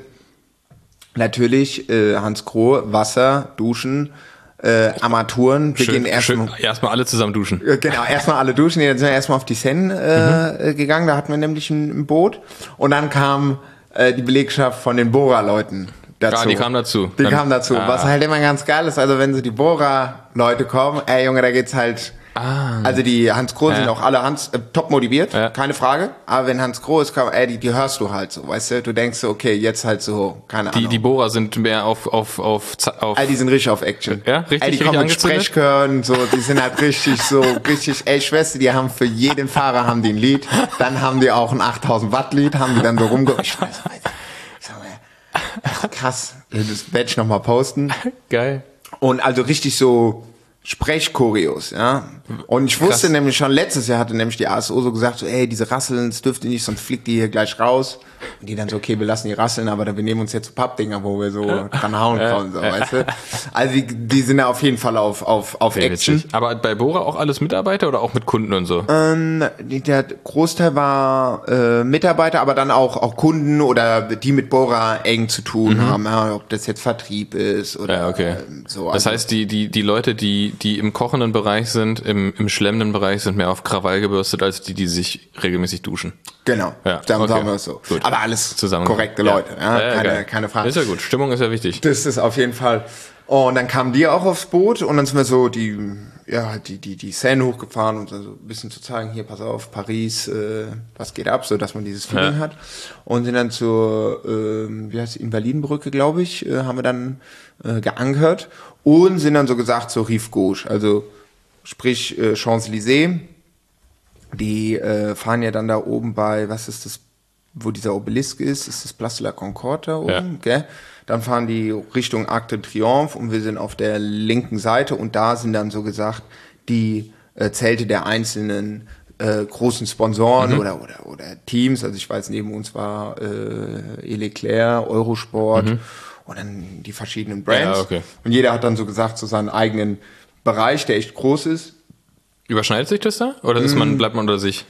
natürlich äh, Hans Kroh, Wasser, Duschen, äh, Armaturen. Wir schön, gehen erstmal erstmal alle zusammen duschen. Äh, genau, erstmal alle duschen. Nee, dann sind wir erstmal auf die Seine äh, mhm. gegangen, da hatten wir nämlich ein, ein Boot. Und dann kam äh, die Belegschaft von den Bohrer-Leuten dazu. Ja, die kamen dazu. Die dann, kamen dazu. Ah. Was halt immer ganz geil ist, also wenn so die Bohrer-Leute kommen, ey Junge, da geht's halt... Ah. Also die Hans Kroh ja. sind auch alle Hans äh, top motiviert, ja. keine Frage. Aber wenn Hans Kroh ist, ey, die, die hörst du halt so, weißt du? Du denkst so, okay, jetzt halt so, keine die, Ahnung. Die Bohrer sind mehr auf auf auf, auf ey, die sind richtig auf Action. Ja, richtig, ey, die richtig kommen mit Sprechchören, so, die sind halt richtig so, richtig, ey Schwester, die haben für jeden Fahrer haben die ein Lied. Dann haben die auch ein achttausend Watt Lied, haben die dann so rumge... Ich weiß, ich sag mal, krass, das werde ich nochmal posten. Geil. Und also richtig so Sprechchoreos, ja. Und ich wusste Krass. nämlich schon, letztes Jahr hatte nämlich die A S O so gesagt, so, ey, diese Rasseln, das dürft ihr nicht, sonst fliegt die hier gleich raus. Und die dann so, okay, wir lassen die rasseln, aber dann, wir nehmen uns jetzt so Pappdinger, wo wir so dran hauen können, so, weißt du. Also die, die sind da auf jeden Fall auf, auf, auf Sehr Action. witzig. Aber bei Bohrer auch alles Mitarbeiter oder auch mit Kunden und so? Ähm, der Großteil war äh, Mitarbeiter, aber dann auch, auch Kunden oder die mit Bohrer eng zu tun mhm. haben, ja, ob das jetzt Vertrieb ist oder ja, okay. ähm, so. Das also, heißt, die, die, die Leute, die, die im kochenden Bereich sind, im, im schlemmenden Bereich sind mehr auf Krawall gebürstet, als die, die sich regelmäßig duschen. Genau, ja, dann okay. sagen wir es so. Gut. Aber alles zusammen korrekte Leute, ja, ja, ja, keine, keine Frage. Ist ja gut, Stimmung ist ja wichtig. Das ist auf jeden Fall. Und dann kamen die auch aufs Boot und dann sind wir so die, ja, die, die, die Seine hochgefahren und so ein bisschen zu zeigen, hier, pass auf, Paris, äh, was geht ab, so dass man dieses Feeling ja. hat. Und sind dann zur, äh, wie heißt die, Invalidenbrücke, glaube ich, äh, haben wir dann äh, geankert und sind dann so gesagt zur Rive Gauche, also sprich äh, Champs-Élysées. Die äh, fahren ja dann da oben bei, was ist das, wo dieser Obelisk ist, ist das Place de la Concorde da oben, ja. gell? Dann fahren die Richtung Arc de Triomphe und wir sind auf der linken Seite und da sind dann so gesagt die äh, Zelte der einzelnen äh, großen Sponsoren mhm. oder, oder, oder Teams. Also ich weiß, neben uns war äh, Leclerc, Eurosport mhm. und dann die verschiedenen Brands. Ja, okay. Und jeder hat dann so gesagt, so seinen eigenen Bereich, der echt groß ist. Überschneidet sich das da? Oder ist man, bleibt man unter sich?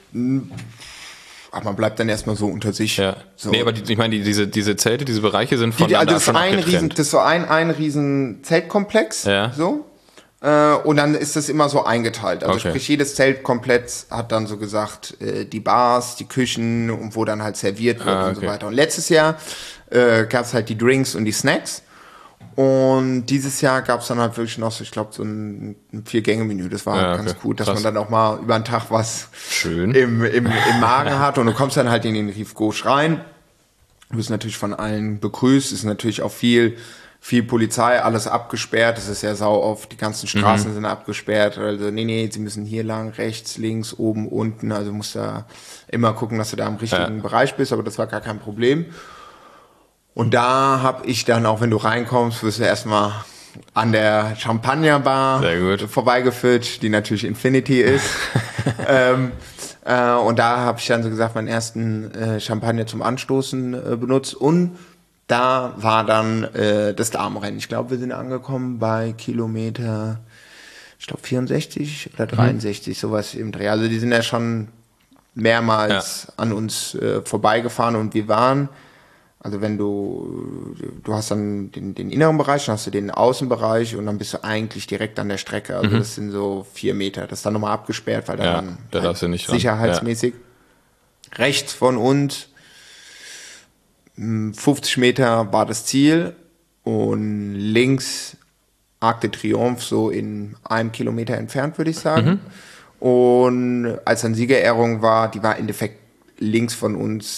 Ach, man bleibt dann erstmal so unter sich. Ja. So. Nee, aber die, ich meine, die, diese, diese Zelte, diese Bereiche sind voneinander also das, schon ist ein riesen, das ist so ein, ein riesen Zeltkomplex. Ja. So. Äh, und dann ist das immer so eingeteilt. Also okay. sprich, jedes Zeltkomplex hat dann so gesagt, äh, die Bars, die Küchen und wo dann halt serviert wird ah, okay. und so weiter. Und letztes Jahr äh, gab es halt die Drinks und die Snacks. Und dieses Jahr gab es dann halt wirklich noch so, ich glaube, so ein, ein Vier-Gänge-Menü. Das war ja, halt ganz okay. gut, dass Krass. man dann auch mal über den Tag was Schön. Im, im, im Magen hat. Und du kommst dann halt in den Rive Gauche rein. Du bist natürlich von allen begrüßt. Es ist natürlich auch viel, viel Polizei, alles abgesperrt. Es ist ja sau oft, die ganzen Straßen mhm. sind abgesperrt. Also nee, nee, sie müssen hier lang, rechts, links, oben, unten. Also du musst da immer gucken, dass du da im richtigen ja. Bereich bist. Aber das war gar kein Problem. Und da habe ich dann, auch wenn du reinkommst, wirst du erstmal an der Champagnerbar vorbeigeführt, die natürlich Infinity ist. ähm, äh, und da habe ich dann so gesagt, meinen ersten äh, Champagner zum Anstoßen äh, benutzt. Und da war dann äh, das Damenrennen. Ich glaube, wir sind angekommen bei Kilometer, ich glaube vierundsechzig oder dreiundsechzig, mhm. sowas im Dreh. Also die sind ja schon mehrmals ja. an uns äh, vorbeigefahren und wir waren... Also wenn du, du hast dann den, den inneren Bereich, dann hast du den Außenbereich und dann bist du eigentlich direkt an der Strecke. Also mhm. das sind so vier Meter. Das ist dann nochmal abgesperrt, weil da ja, dann da halt darfst du nicht sicherheitsmäßig ja. rechts von uns fünfzig Meter war das Ziel und links Arc de Triomphe so in einem Kilometer entfernt, würde ich sagen. Mhm. Und als dann Siegerehrung war, die war im Endeffekt links von uns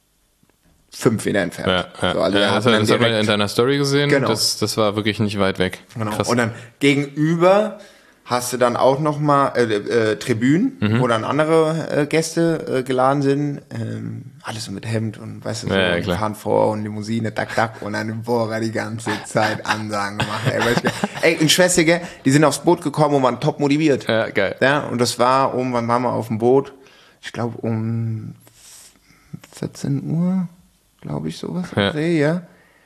fünf Meter entfernt. Ja, ja. So, also ja, das, das haben wir in deiner Story gesehen. Genau. Das, das war wirklich nicht weit weg. Genau. Und dann gegenüber hast du dann auch nochmal äh, äh, Tribünen, mhm. wo dann andere äh, Gäste äh, geladen sind. Ähm, alles so mit Hemd und weißt du, so ja, ja, fahren vor und Limousine, tak, tak, und dann Bohrer die ganze Zeit Ansagen gemacht. Ey, weißt du, ey, in Schwester, die sind aufs Boot gekommen und waren top motiviert. Ja, geil. Ja, und das war um, wann waren wir auf dem Boot? Ich glaube um vierzehn Uhr, glaube ich, sowas. Ja. See, ja.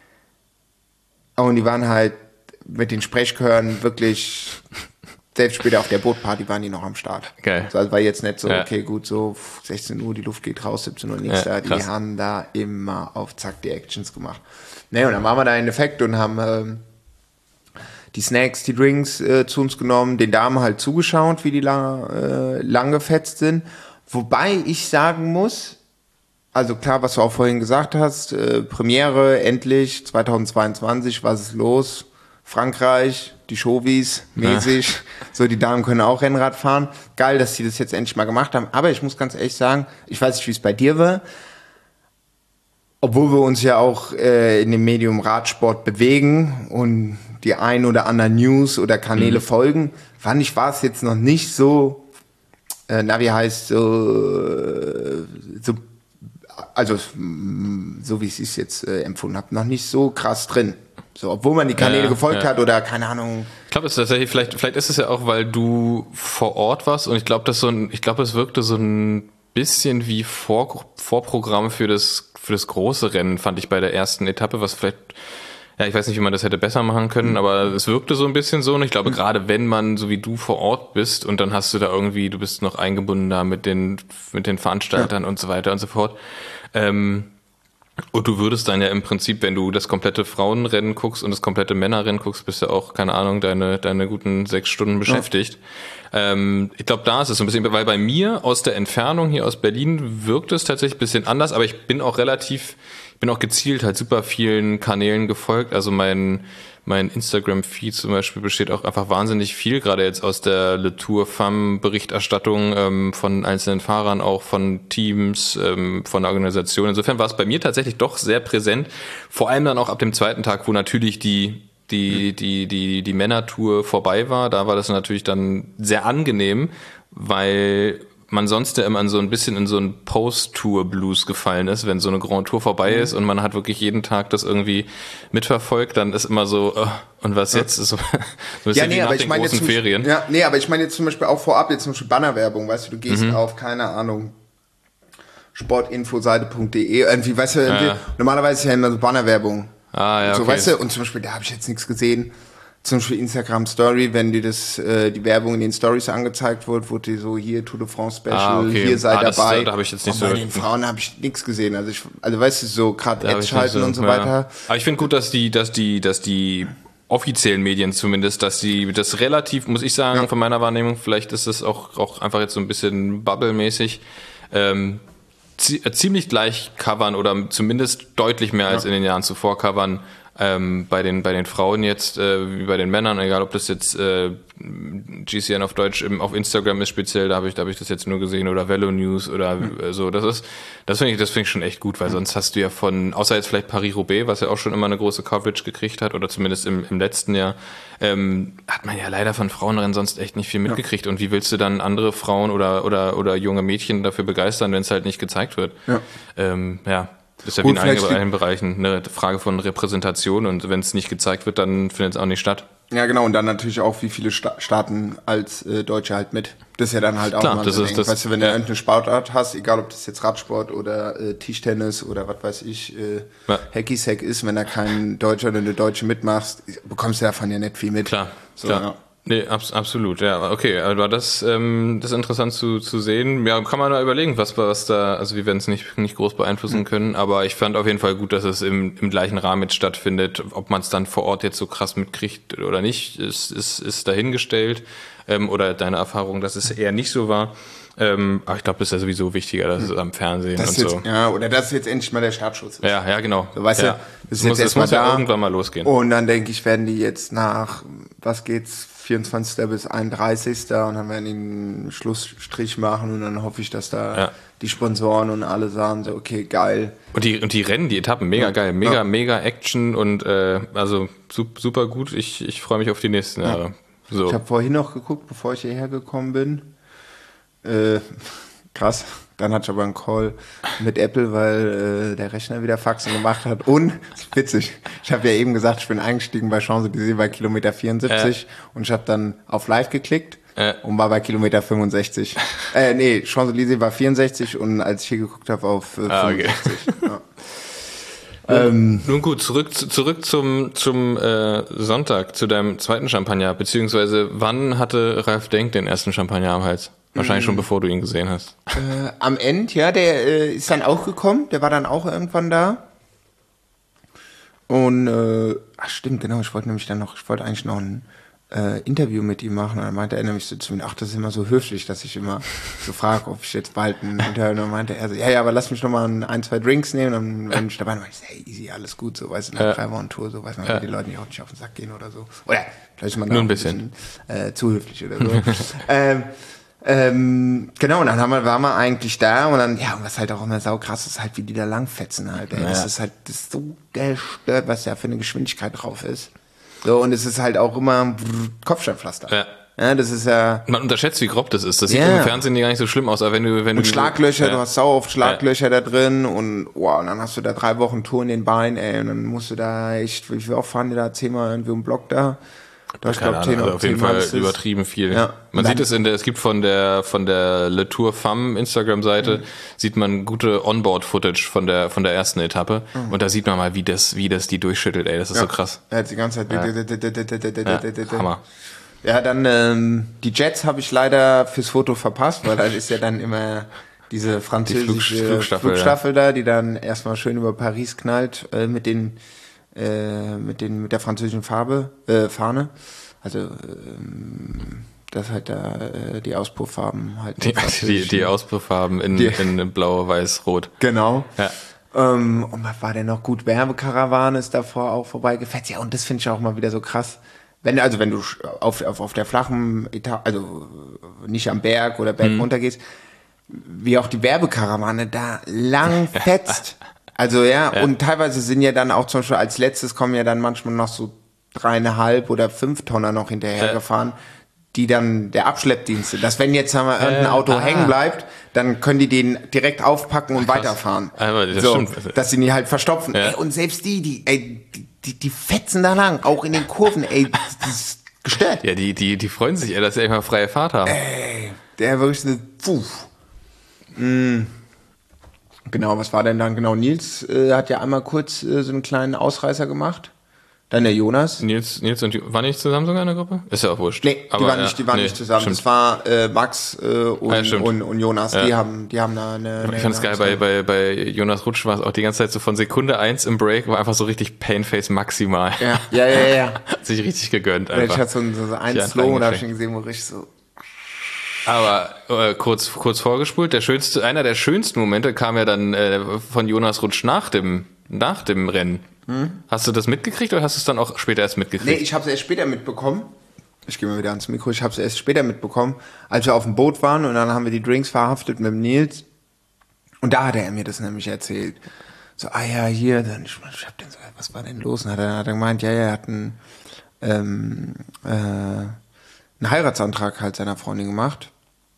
Und die waren halt mit den Sprechchören wirklich... Selbst später auf der Bootparty waren die noch am Start. Geil. Also war jetzt nicht so, ja. okay, gut, so sechzehn Uhr, die Luft geht raus, siebzehn Uhr nichts ja, da. Die haben da immer auf Zack die Actions gemacht. Ne, und dann waren wir da in Effekt und haben ähm, die Snacks, die Drinks äh, zu uns genommen, den Damen halt zugeschaut, wie die lang, äh, lang gefetzt sind. Wobei ich sagen muss, also klar, was du auch vorhin gesagt hast, äh, Premiere, endlich, zweitausendzweiundzwanzig, was ist los? Frankreich, die Chauvis mäßig, ja. So die Damen können auch Rennrad fahren. Geil, dass sie das jetzt endlich mal gemacht haben. Aber ich muss ganz ehrlich sagen, ich weiß nicht, wie es bei dir war, obwohl wir uns ja auch äh, in dem Medium Radsport bewegen und die ein oder anderen News oder Kanäle mhm. folgen, fand ich, war es jetzt noch nicht so, äh, na wie heißt, so, so also so wie ich es jetzt äh, empfunden habe, noch nicht so krass drin. So, obwohl man die Kanäle ja, gefolgt ja. hat oder keine Ahnung. Ich glaube, es ist tatsächlich, vielleicht, vielleicht ist es ja auch, weil du vor Ort warst und ich glaube, dass so ein, ich glaube, es wirkte so ein bisschen wie Vor, Vorprogramm für das, für das große Rennen, fand ich bei der ersten Etappe, was vielleicht, ja, ich weiß nicht, wie man das hätte besser machen können, mhm. aber es wirkte so ein bisschen so und ich glaube, mhm. gerade wenn man, so wie du vor Ort bist und dann hast du da irgendwie, du bist noch eingebunden da mit den, mit den Veranstaltern ja. und so weiter und so fort, ähm, und du würdest dann ja im Prinzip, wenn du das komplette Frauenrennen guckst und das komplette Männerrennen guckst, bist du auch, keine Ahnung, deine deine guten sechs Stunden beschäftigt. Ja. Ähm, ich glaube, da ist es so ein bisschen, weil bei mir aus der Entfernung hier aus Berlin wirkt es tatsächlich ein bisschen anders, aber ich bin auch relativ, ich bin auch gezielt halt super vielen Kanälen gefolgt. Also mein mein Instagram-Feed zum Beispiel besteht auch einfach wahnsinnig viel, gerade jetzt aus der Le Tour Femme-Berichterstattung ähm, von einzelnen Fahrern, auch von Teams, ähm, von Organisationen. Insofern war es bei mir tatsächlich doch sehr präsent, vor allem dann auch ab dem zweiten Tag, wo natürlich die die die die die Männertour vorbei war. Da war das natürlich dann sehr angenehm, weil man sonst ja immer so ein bisschen in so einen Post-Tour-Blues gefallen ist, wenn so eine Grand Tour vorbei ist und man hat wirklich jeden Tag das irgendwie mitverfolgt, dann ist immer so, oh, und was jetzt? So, so ja, nee, nach aber den ich meine großen jetzt Ferien. Ja, nee, aber ich meine jetzt zum Beispiel auch vorab, jetzt zum Beispiel Bannerwerbung, weißt du, du gehst Mhm. auf, keine Ahnung, sportinfoseite punkt de, irgendwie, weißt du, irgendwie, Ja. normalerweise ist ja immer so Bannerwerbung. Ah, ja, so, okay. weißt du, und zum Beispiel, da habe ich jetzt nichts gesehen. Zum Beispiel Instagram Story, wenn dir das äh, die Werbung in den Stories angezeigt wird, wurde die so hier Tour de France Special, Ah, okay. hier sei Ah, das- dabei. da habe ich jetzt nicht und so- bei den Frauen habe ich nichts gesehen. Also ich, also weißt du, so gerade Da hab Ads ich nicht schalten und so ja. weiter. Aber ich finde gut, dass die, dass die, dass die offiziellen Medien zumindest, dass die das relativ, muss ich sagen, Ja. von meiner Wahrnehmung, vielleicht ist das auch, auch einfach jetzt so ein bisschen Bubble-mäßig, ähm, zie- ziemlich gleich covern oder zumindest deutlich mehr als Ja. in den Jahren zuvor covern. Ähm, bei den bei den Frauen jetzt äh, wie bei den Männern, egal ob das jetzt äh, G C N auf Deutsch im, auf Instagram ist speziell, da habe ich da habe ich das jetzt nur gesehen oder Velo News oder mhm. äh, so. Das ist das finde ich das finde ich schon echt gut, weil sonst hast du ja von außer jetzt vielleicht Paris-Roubaix, was ja auch schon immer eine große Coverage gekriegt hat oder zumindest im im letzten Jahr, ähm, hat man ja leider von Frauenrennen sonst echt nicht viel mitgekriegt. Ja. Und wie willst du dann andere Frauen oder oder oder junge Mädchen dafür begeistern, wenn es halt nicht gezeigt wird? Ja. Ähm, ja. Das ist ja Gut, wie in allen, vielleicht allen Bereichen eine Frage von Repräsentation und wenn es nicht gezeigt wird, dann findet es auch nicht statt. Ja, genau, und dann natürlich auch, wie viele Sta- starten als äh, Deutsche halt mit. Das ist ja dann halt auch Klar, mal das so ein ist Ding. das- Weißt du, wenn ja. du irgendeine Sportart hast, egal ob das jetzt Radsport oder äh, Tischtennis oder was weiß ich, äh, Ja. Hacky-Sack ist, wenn da kein Deutscher oder eine Deutsche mitmachst, bekommst du davon ja nicht viel mit. Klar, so, klar. Ja. Nee, abs- absolut, ja. Okay, aber das, ähm, das ist interessant zu, zu sehen. Ja, kann man da überlegen, was, was da, also wir werden es nicht, nicht groß beeinflussen können, aber ich fand auf jeden Fall gut, dass es im, im gleichen Rahmen jetzt stattfindet. Ob man es dann vor Ort jetzt so krass mitkriegt oder nicht, ist, ist, ist dahingestellt. Ähm, oder deine Erfahrung, dass es eher nicht so war. Ähm, aber ich glaube, das ist ja sowieso wichtiger, dass es am Fernsehen Das und ist so. jetzt, ja, oder dass jetzt endlich mal der Startschuss ist. Ja, ja, genau. So, weißt ja. du, das ist es jetzt muss, es erstmal muss ja da. irgendwann mal losgehen. Und dann denke ich, werden die jetzt nach, was geht's, vierundzwanzigsten bis einunddreißigsten und dann werden die einen Schlussstrich machen und dann hoffe ich, dass da Ja. die Sponsoren und alle sagen so, okay, geil. Und die, und die Rennen, die Etappen, mega Ja. geil, mega, Ja. mega Action und äh, also sup, super gut. Ich, ich freue mich auf die nächsten Jahre. So. Ich habe vorhin noch geguckt, bevor ich hierher gekommen bin. Äh, krass. Dann hatte ich aber einen Call mit Apple, weil äh, der Rechner wieder Faxen gemacht hat. Und, das ist witzig, ich habe ja eben gesagt, ich bin eingestiegen bei Champs-Élysées bei Kilometer vierundsiebzig äh. und ich habe dann auf Live geklickt äh. und war bei Kilometer fünfundsechzig. äh, nee, Champs-Élysées war vierundsechzig und als ich hier geguckt habe auf äh, fünfundsechzig. Ah, okay. ja. ähm, Nun gut, zurück, zurück zum, zum äh, Sonntag, zu deinem zweiten Champagner, beziehungsweise wann hatte Ralf Denk den ersten Champagner am Hals? Wahrscheinlich schon bevor du ihn gesehen hast. Äh, am Ende, ja, der äh, ist dann auch gekommen, der war dann auch irgendwann da. Und, äh, ach stimmt, genau, ich wollte nämlich dann noch, ich wollte eigentlich noch ein äh, Interview mit ihm machen. Und dann meinte er nämlich so zu mir, ach, das ist immer so höflich, dass ich immer so frage, ob ich jetzt bald ein Interview, und dann meinte er so, ja, ja, aber lass mich noch mal ein, ein zwei Drinks nehmen. Und dann, wenn ich dabei bin, meinte ich, hey, easy, alles gut, so, weißt du, nach Ja. drei Wochen Tour, so, weiß man, Ja. die Leute nicht auch nicht auf den Sack gehen oder so. Oder vielleicht ist man da Nur auch ein bisschen. äh, zu höflich oder so. ähm, Ähm, genau, und dann haben wir, waren wir eigentlich da und dann, ja, und was halt auch immer saukrass ist, halt, wie die da langfetzen halt, ey. Ja. Das ist halt, das ist so gestört, was da für eine Geschwindigkeit drauf ist. So, und es ist halt auch immer Kopfsteinpflaster. Ja. Ja, das ist ja, Man unterschätzt, wie grob das ist. Das sieht Ja. im Fernsehen gar nicht so schlimm aus, aber wenn du, wenn und du Schlaglöcher, ja. du hast sau oft Schlaglöcher da drin und, wow, und dann hast du da drei Wochen Tour in den Beinen, ey, und dann musst du da echt, wie viel oft fahren die da, zehnmal irgendwie im Block da? Da, ich Keine glaub, Ahnung, zehn- also auf jeden zehnmal Fall ist es. übertrieben viel. Ja. Man Und sieht dann- es in der, es gibt von der von der Le Tour Femme Instagram-Seite, Mhm. sieht man gute Onboard-Footage von der von der ersten Etappe Mhm. und da sieht man mal, wie das wie das die durchschüttelt, ey, das ist so krass. Er hat die ganze Zeit. Ja, Hammer. Ja, dann ähm, die Jets habe ich leider fürs Foto verpasst, weil da ist ja dann immer diese französische Die Flug- Flugstaffel, Flugstaffel da, die dann erstmal schön über Paris knallt äh, mit den äh, mit den mit der französischen Farbe äh, Fahne. Also ähm, das halt da äh, die Auspufffarben halt. Die, die, die Auspufffarben in, Die- in blau, weiß, rot. Genau. Ja. Ähm, und was war denn noch gut? Werbekarawane ist davor auch vorbeigefetzt. Ja, und das finde ich auch mal wieder so krass. Wenn, also wenn du sch- auf, auf, auf der flachen Etage, also nicht am Berg oder Berg runter gehst, wie auch die Werbekarawane da lang fetzt. Also ja, Ja. und teilweise sind ja dann auch zum Beispiel als letztes kommen ja dann manchmal noch so dreieinhalb oder fünf Tonner noch hinterher Äh. gefahren, die dann der Abschleppdienst sind. Dass wenn jetzt sagen wir, irgendein Äh, Auto ah. hängen bleibt, dann können die den direkt aufpacken und krass. weiterfahren. Aber das so, stimmt. dass sie die halt verstopfen. Ja. Ey, und selbst die, die, ey, die, die, die fetzen da lang, auch in den Kurven, ey, das ist gestört. Ja, die, die, die freuen sich, ey, dass sie einfach freie Fahrt haben. Ey, der wirklich so, puh. Mm. Genau, was war denn dann? Genau, Nils äh, hat ja einmal kurz äh, so einen kleinen Ausreißer gemacht. Dann der Jonas. Nils, Nils und Jo- waren die nicht zusammen sogar in der Gruppe? Ist ja auch wurscht. Nee, die Aber, waren, ja, nicht, die waren nee, nicht zusammen. stimmt. Das war äh, Max äh, und, Ja, stimmt. und, und Jonas. Ja. Die haben, die haben da eine. Ich fand es geil, bei, bei, bei Jonas Rutsch war es auch die ganze Zeit so von Sekunde eins im Break, war einfach so richtig Painface maximal. Ja, ja, ja, ja. Hat sich richtig gegönnt Ich einfach. hatte so ein, so ein Ja, Slow und da habe ich eingeschränkt. ihn gesehen, wo richtig so. Aber äh, kurz, kurz vorgespult, der schönste, einer der schönsten Momente kam ja dann äh, von Jonas Rutsch nach dem, nach dem Rennen. Hm? Hast du das mitgekriegt oder hast du es dann auch später erst mitgekriegt? Nee, ich habe es erst später mitbekommen. Ich gehe mal wieder ans Mikro. Ich habe es erst später mitbekommen, als wir auf dem Boot waren und dann haben wir die Drinks verhaftet mit dem Nils. Und da hat er mir das nämlich erzählt. So, ah ja, hier, dann ich, ich hab den so, was war denn los? Und hat er, hat er gemeint, ja, ja, er hat einen, ähm, äh, einen Heiratsantrag halt seiner Freundin gemacht.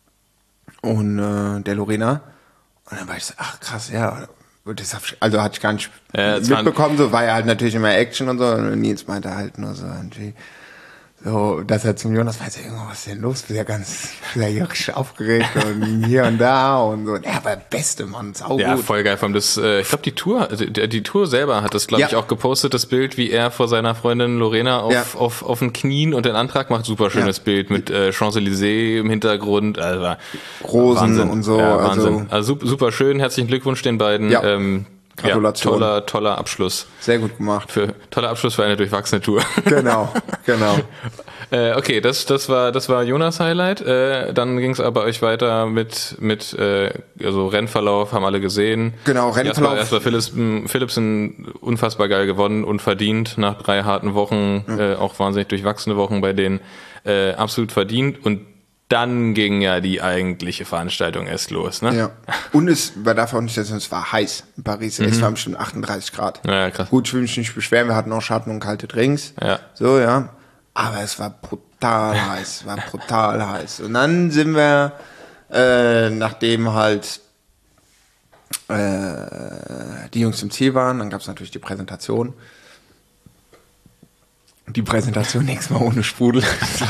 Und äh, der Lorena. Und dann war ich so, ach krass, ja. Und das hab ich, also hatte ich gar nicht Ja, das waren- mitbekommen, so war ja halt natürlich immer Action und so. Und Nils meinte halt nur so irgendwie, so, dass er zum Jonas weiß, ja, was ist denn los? Bist ja ganz, bist ja hier richtig aufgeregt und hier und da und so. Ja, aber beste Mann, sau Ja, gut. voll geil. Vom das, äh, ich glaube, die Tour, also die, die Tour selber hat das, glaube Ja. ich, auch gepostet, das Bild, wie er vor seiner Freundin Lorena auf, Ja. auf, auf den Knien und den Antrag macht. Super schönes Ja. Bild mit äh, Champs-Élysées im Hintergrund. Also, Rosen Wahnsinn. und so, Ja, also- Wahnsinn. Also, super, super schön. Herzlichen Glückwunsch den beiden. Ja. Ähm, Gratulation. Ja, toller, toller Abschluss. Sehr gut gemacht. Für, toller Abschluss für eine durchwachsene Tour. Genau, genau. äh, okay, das, das war, das war Jonas Highlight. Äh, dann ging es aber euch weiter mit, mit, äh, also Rennverlauf, haben alle gesehen. Genau, Rennverlauf. Erstmal, erstmal Philipsen, Philipsen unfassbar geil gewonnen und verdient nach drei harten Wochen, mhm. äh, auch wahnsinnig durchwachsene Wochen bei denen, äh, absolut verdient. Und dann ging ja die eigentliche Veranstaltung erst los, ne? Ja. Und es war davon auch nicht, dass es war heiß in Paris. Mhm. Es waren bestimmt achtunddreißig Grad. Ja, krass. Gut, ich will mich nicht beschweren. Wir hatten auch Schatten und kalte Drinks. Ja. So, ja. Aber es war brutal heiß. War brutal heiß. Und dann sind wir, äh, nachdem halt äh, die Jungs im Ziel waren, dann gab es natürlich die Präsentation. Die Präsentation nächstes Mal ohne Sprudel.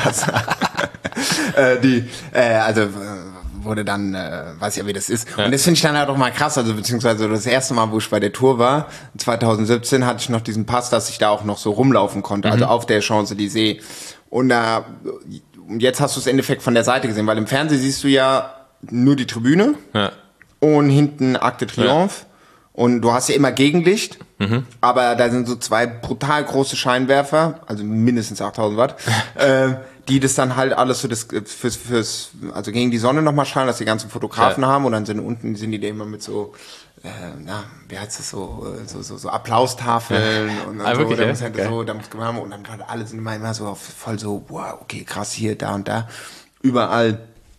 äh, die, äh, also äh, wurde dann, äh, weiß ja wie das ist. Ja. Und das finde ich dann halt auch mal krass, also beziehungsweise das erste Mal, wo ich bei der Tour war, zwanzig siebzehn, hatte ich noch diesen Pass, dass ich da auch noch so rumlaufen konnte, mhm. also auf der Champs-Élysées. Und da, äh, jetzt hast du es im Endeffekt von der Seite gesehen, weil im Fernsehen siehst du ja nur die Tribüne ja. und hinten Arc de Triomphe. Ja. Und du hast ja immer Gegenlicht, mhm. aber da sind so zwei brutal große Scheinwerfer, also mindestens achttausend Watt, äh, die das dann halt alles so das fürs, fürs also gegen die Sonne nochmal strahlen, dass die ganzen Fotografen ja. haben und dann sind unten sind die da immer mit so, äh, na, wie heißt das so, so, so, so Applaustafeln ja. und dann ah, so, wirklich, da muss halt okay. so, da muss gemacht und dann gerade alle sind immer, immer so voll so, wow, okay, krass, hier, da und da, überall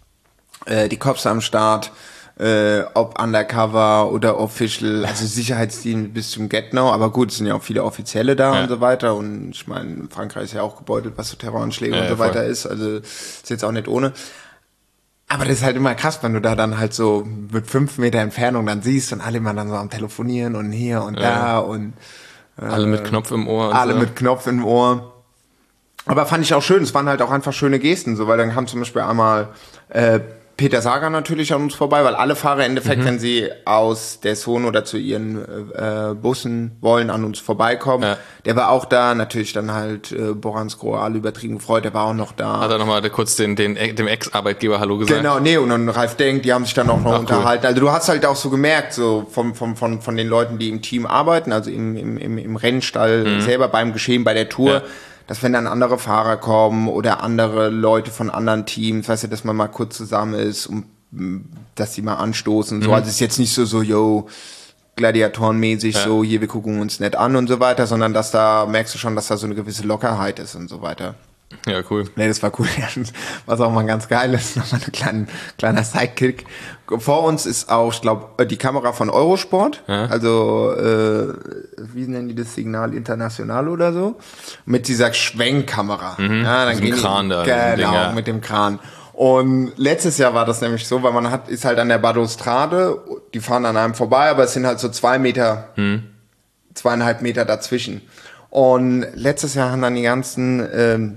äh, die Cops am Start. Äh, ob Undercover oder Official, also Sicherheitsdienst bis zum Get-No, aber gut, es sind ja auch viele Offizielle da ja. und so weiter und ich meine, Frankreich ist ja auch gebeutelt, was so Terroranschläge ja, und so ja, weiter ist, also ist jetzt auch nicht ohne. Aber das ist halt immer krass, wenn du da dann halt so mit fünf Meter Entfernung dann siehst und alle immer dann so am Telefonieren und hier und ja. da und äh, alle mit Knopf im Ohr. Und alle so. mit Knopf im Ohr. Aber fand ich auch schön, es waren halt auch einfach schöne Gesten, so, weil dann kam zum Beispiel einmal äh, Peter Sagan natürlich an uns vorbei, weil alle Fahrer im Endeffekt, mhm. wenn sie aus der Zone oder zu ihren äh, Bussen wollen, an uns vorbeikommen. Ja. Der war auch da, natürlich dann halt äh, Boran Skroal übertrieben gefreut, der war auch noch da. Hat er nochmal kurz den, den, dem Ex-Arbeitgeber Hallo gesagt? Genau, nee, und dann Ralf Denk, die haben sich dann auch noch Ach, unterhalten. Cool. Also du hast halt auch so gemerkt, so vom, vom, von, von den Leuten, die im Team arbeiten, also im, im, im, im Rennstall mhm. selber beim Geschehen bei der Tour, ja. dass wenn dann andere Fahrer kommen oder andere Leute von anderen Teams, weißt du, dass man mal kurz zusammen ist und dass die mal anstoßen. Mhm. So, also es ist jetzt nicht so, so, yo, gladiatorenmäßig, ja. so, hier, wir gucken uns nett an und so weiter, sondern dass da, merkst du schon, dass da so eine gewisse Lockerheit ist und so weiter. Ja, cool. Nee, das war cool. Was auch mal ganz geil ist, nochmal ein kleiner, kleiner Sidekick. Vor uns ist auch, ich glaube, die Kamera von Eurosport, ja. also äh, wie nennen die das, Signal International oder so, mit dieser Schwenkkamera. Mhm. Ja, dann gehen Kran die, da. Genau, Ding, ja. mit dem Kran. Und letztes Jahr war das nämlich so, weil man hat, ist halt an der Balustrade, die fahren an einem vorbei, aber es sind halt so zwei Meter, mhm. zweieinhalb Meter dazwischen. Und letztes Jahr haben dann die ganzen, ähm,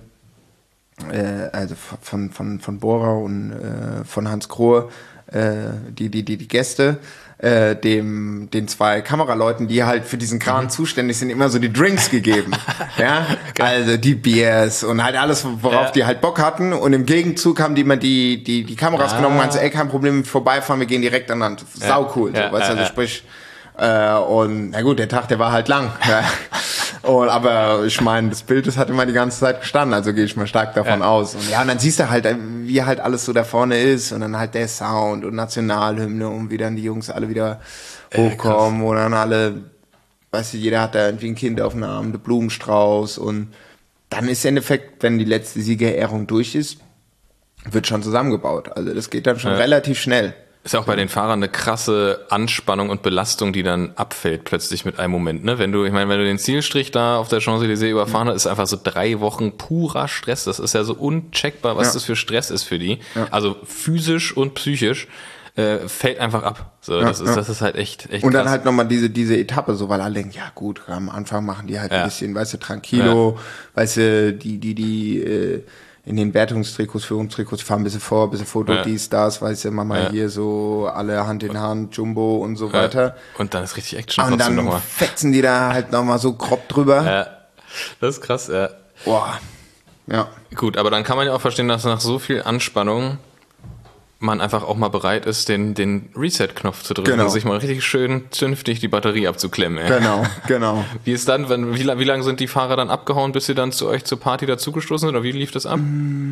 äh, also von, von, von Bora und äh, von Hans Grohe, äh, die, die, die, die Gäste, äh, dem, den zwei Kameraleuten, die halt für diesen Kran mhm. zuständig sind, immer so die Drinks gegeben. ja, okay. Also die Biers und halt alles, worauf ja. die halt Bock hatten. Und im Gegenzug haben die immer die, die, die Kameras ah. genommen und meinten, ey, kein Problem, vorbeifahren, wir gehen direkt an Land. Sau cool, ja. so, weißt du, ja, also sprich, äh, und na gut, der Tag, der war halt lang. ja. Und, aber ich meine, das Bild, das hat immer die ganze Zeit gestanden, also gehe ich mal stark davon ja. aus. Und ja, und dann siehst du halt, wie halt alles so da vorne ist und dann halt der Sound und Nationalhymne und wie dann die Jungs alle wieder hochkommen äh, und dann alle, weißt du, jeder hat da irgendwie ein Kind auf dem Arm, der Blumenstrauß und dann ist im Endeffekt, wenn die letzte Siegerehrung durch ist, wird schon zusammengebaut. Also das geht dann schon ja. relativ schnell. Ist ja auch bei den Fahrern eine krasse Anspannung und Belastung, die dann abfällt plötzlich mit einem Moment, ne? Wenn du, ich meine, wenn du den Zielstrich da auf der Champs-Élysées überfahren hast, ist einfach so drei Wochen purer Stress. Das ist ja so uncheckbar, was ja. das für Stress ist für die. Ja. Also physisch und psychisch äh, fällt einfach ab. So, ja, das ist, ja. das ist halt echt, echt Und dann krass. halt nochmal diese, diese Etappe, so, weil alle denken, ja gut, am Anfang machen die halt ja. ein bisschen, weißt du, tranquilo, ja. weißt du, die, die, die, äh, in den Wertungstrikots, Führungstrikots fahren ein bisschen vor, ein bisschen Foto, ja. dies, das, weißt du, Mama ja. hier so, alle Hand in Hand, Jumbo und so ja. weiter. Und dann ist richtig Action. Und dann noch mal. fetzen die da halt nochmal so grob drüber. Ja, das ist krass, ja. Boah, ja. Gut, aber dann kann man ja auch verstehen, dass nach so viel Anspannung man einfach auch mal bereit ist, den, den Reset-Knopf zu drücken Genau. und sich mal richtig schön zünftig die Batterie abzuklemmen. Ey. Genau, genau. Wie ist dann, wenn, wie, wie lange sind die Fahrer dann abgehauen, bis sie dann zu euch zur Party dazugestoßen sind? Oder wie lief das ab?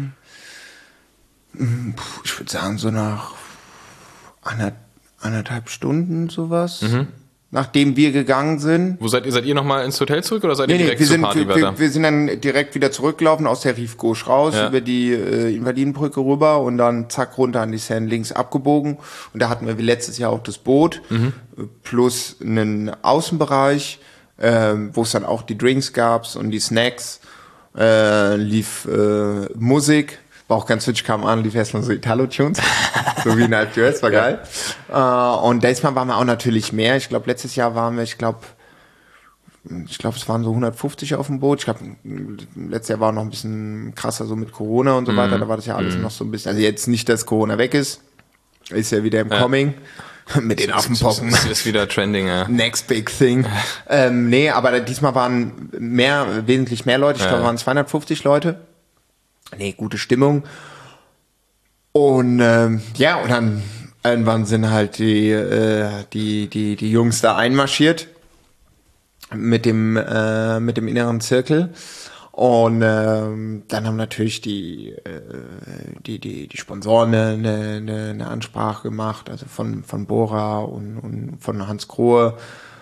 Ich würde sagen, so nach einer, anderthalb Stunden sowas. Mhm. Nachdem wir gegangen sind. Wo seid ihr? Seid ihr nochmal ins Hotel zurück oder seid ihr Nee, nee, direkt wir zur sind, Party wir, weiter? wir, wir sind dann direkt wieder zurückgelaufen aus der Rive Gauche raus, Ja. über die äh, Invalidenbrücke rüber und dann zack runter an die Seine links abgebogen. Und da hatten wir wie letztes Jahr auch das Boot Mhm. plus einen Außenbereich, äh, wo es dann auch die Drinks gab und die Snacks, äh, lief äh, Musik. War auch ganz witzig, kam an, lief erstmal so Italo-Tunes, so wie in Alp d'Huez, war geil. Äh, und diesmal waren wir auch natürlich mehr. Ich glaube, letztes Jahr waren wir, ich glaube, ich glaube, es waren so hundertfünfzig auf dem Boot. Ich glaube, letztes Jahr war noch ein bisschen krasser so mit Corona und so weiter. Da war das ja alles noch so ein bisschen, also jetzt nicht, dass Corona weg ist, ist ja wieder im Ja. Coming. Mit den Affenpocken. Das ist wieder trending, ja. Next big thing. ähm, nee, aber diesmal waren mehr, wesentlich mehr Leute. Ich Ja. glaube, waren zweihundertfünfzig Leute. Nee, gute Stimmung. Und ähm, ja, und dann irgendwann sind halt die, äh, die, die, die Jungs da einmarschiert mit dem, äh, mit dem inneren Zirkel. Und ähm, dann haben natürlich die, äh, die, die, die Sponsoren eine, eine, eine Ansprache gemacht, also von, von Bora und, und von Hans Grohe.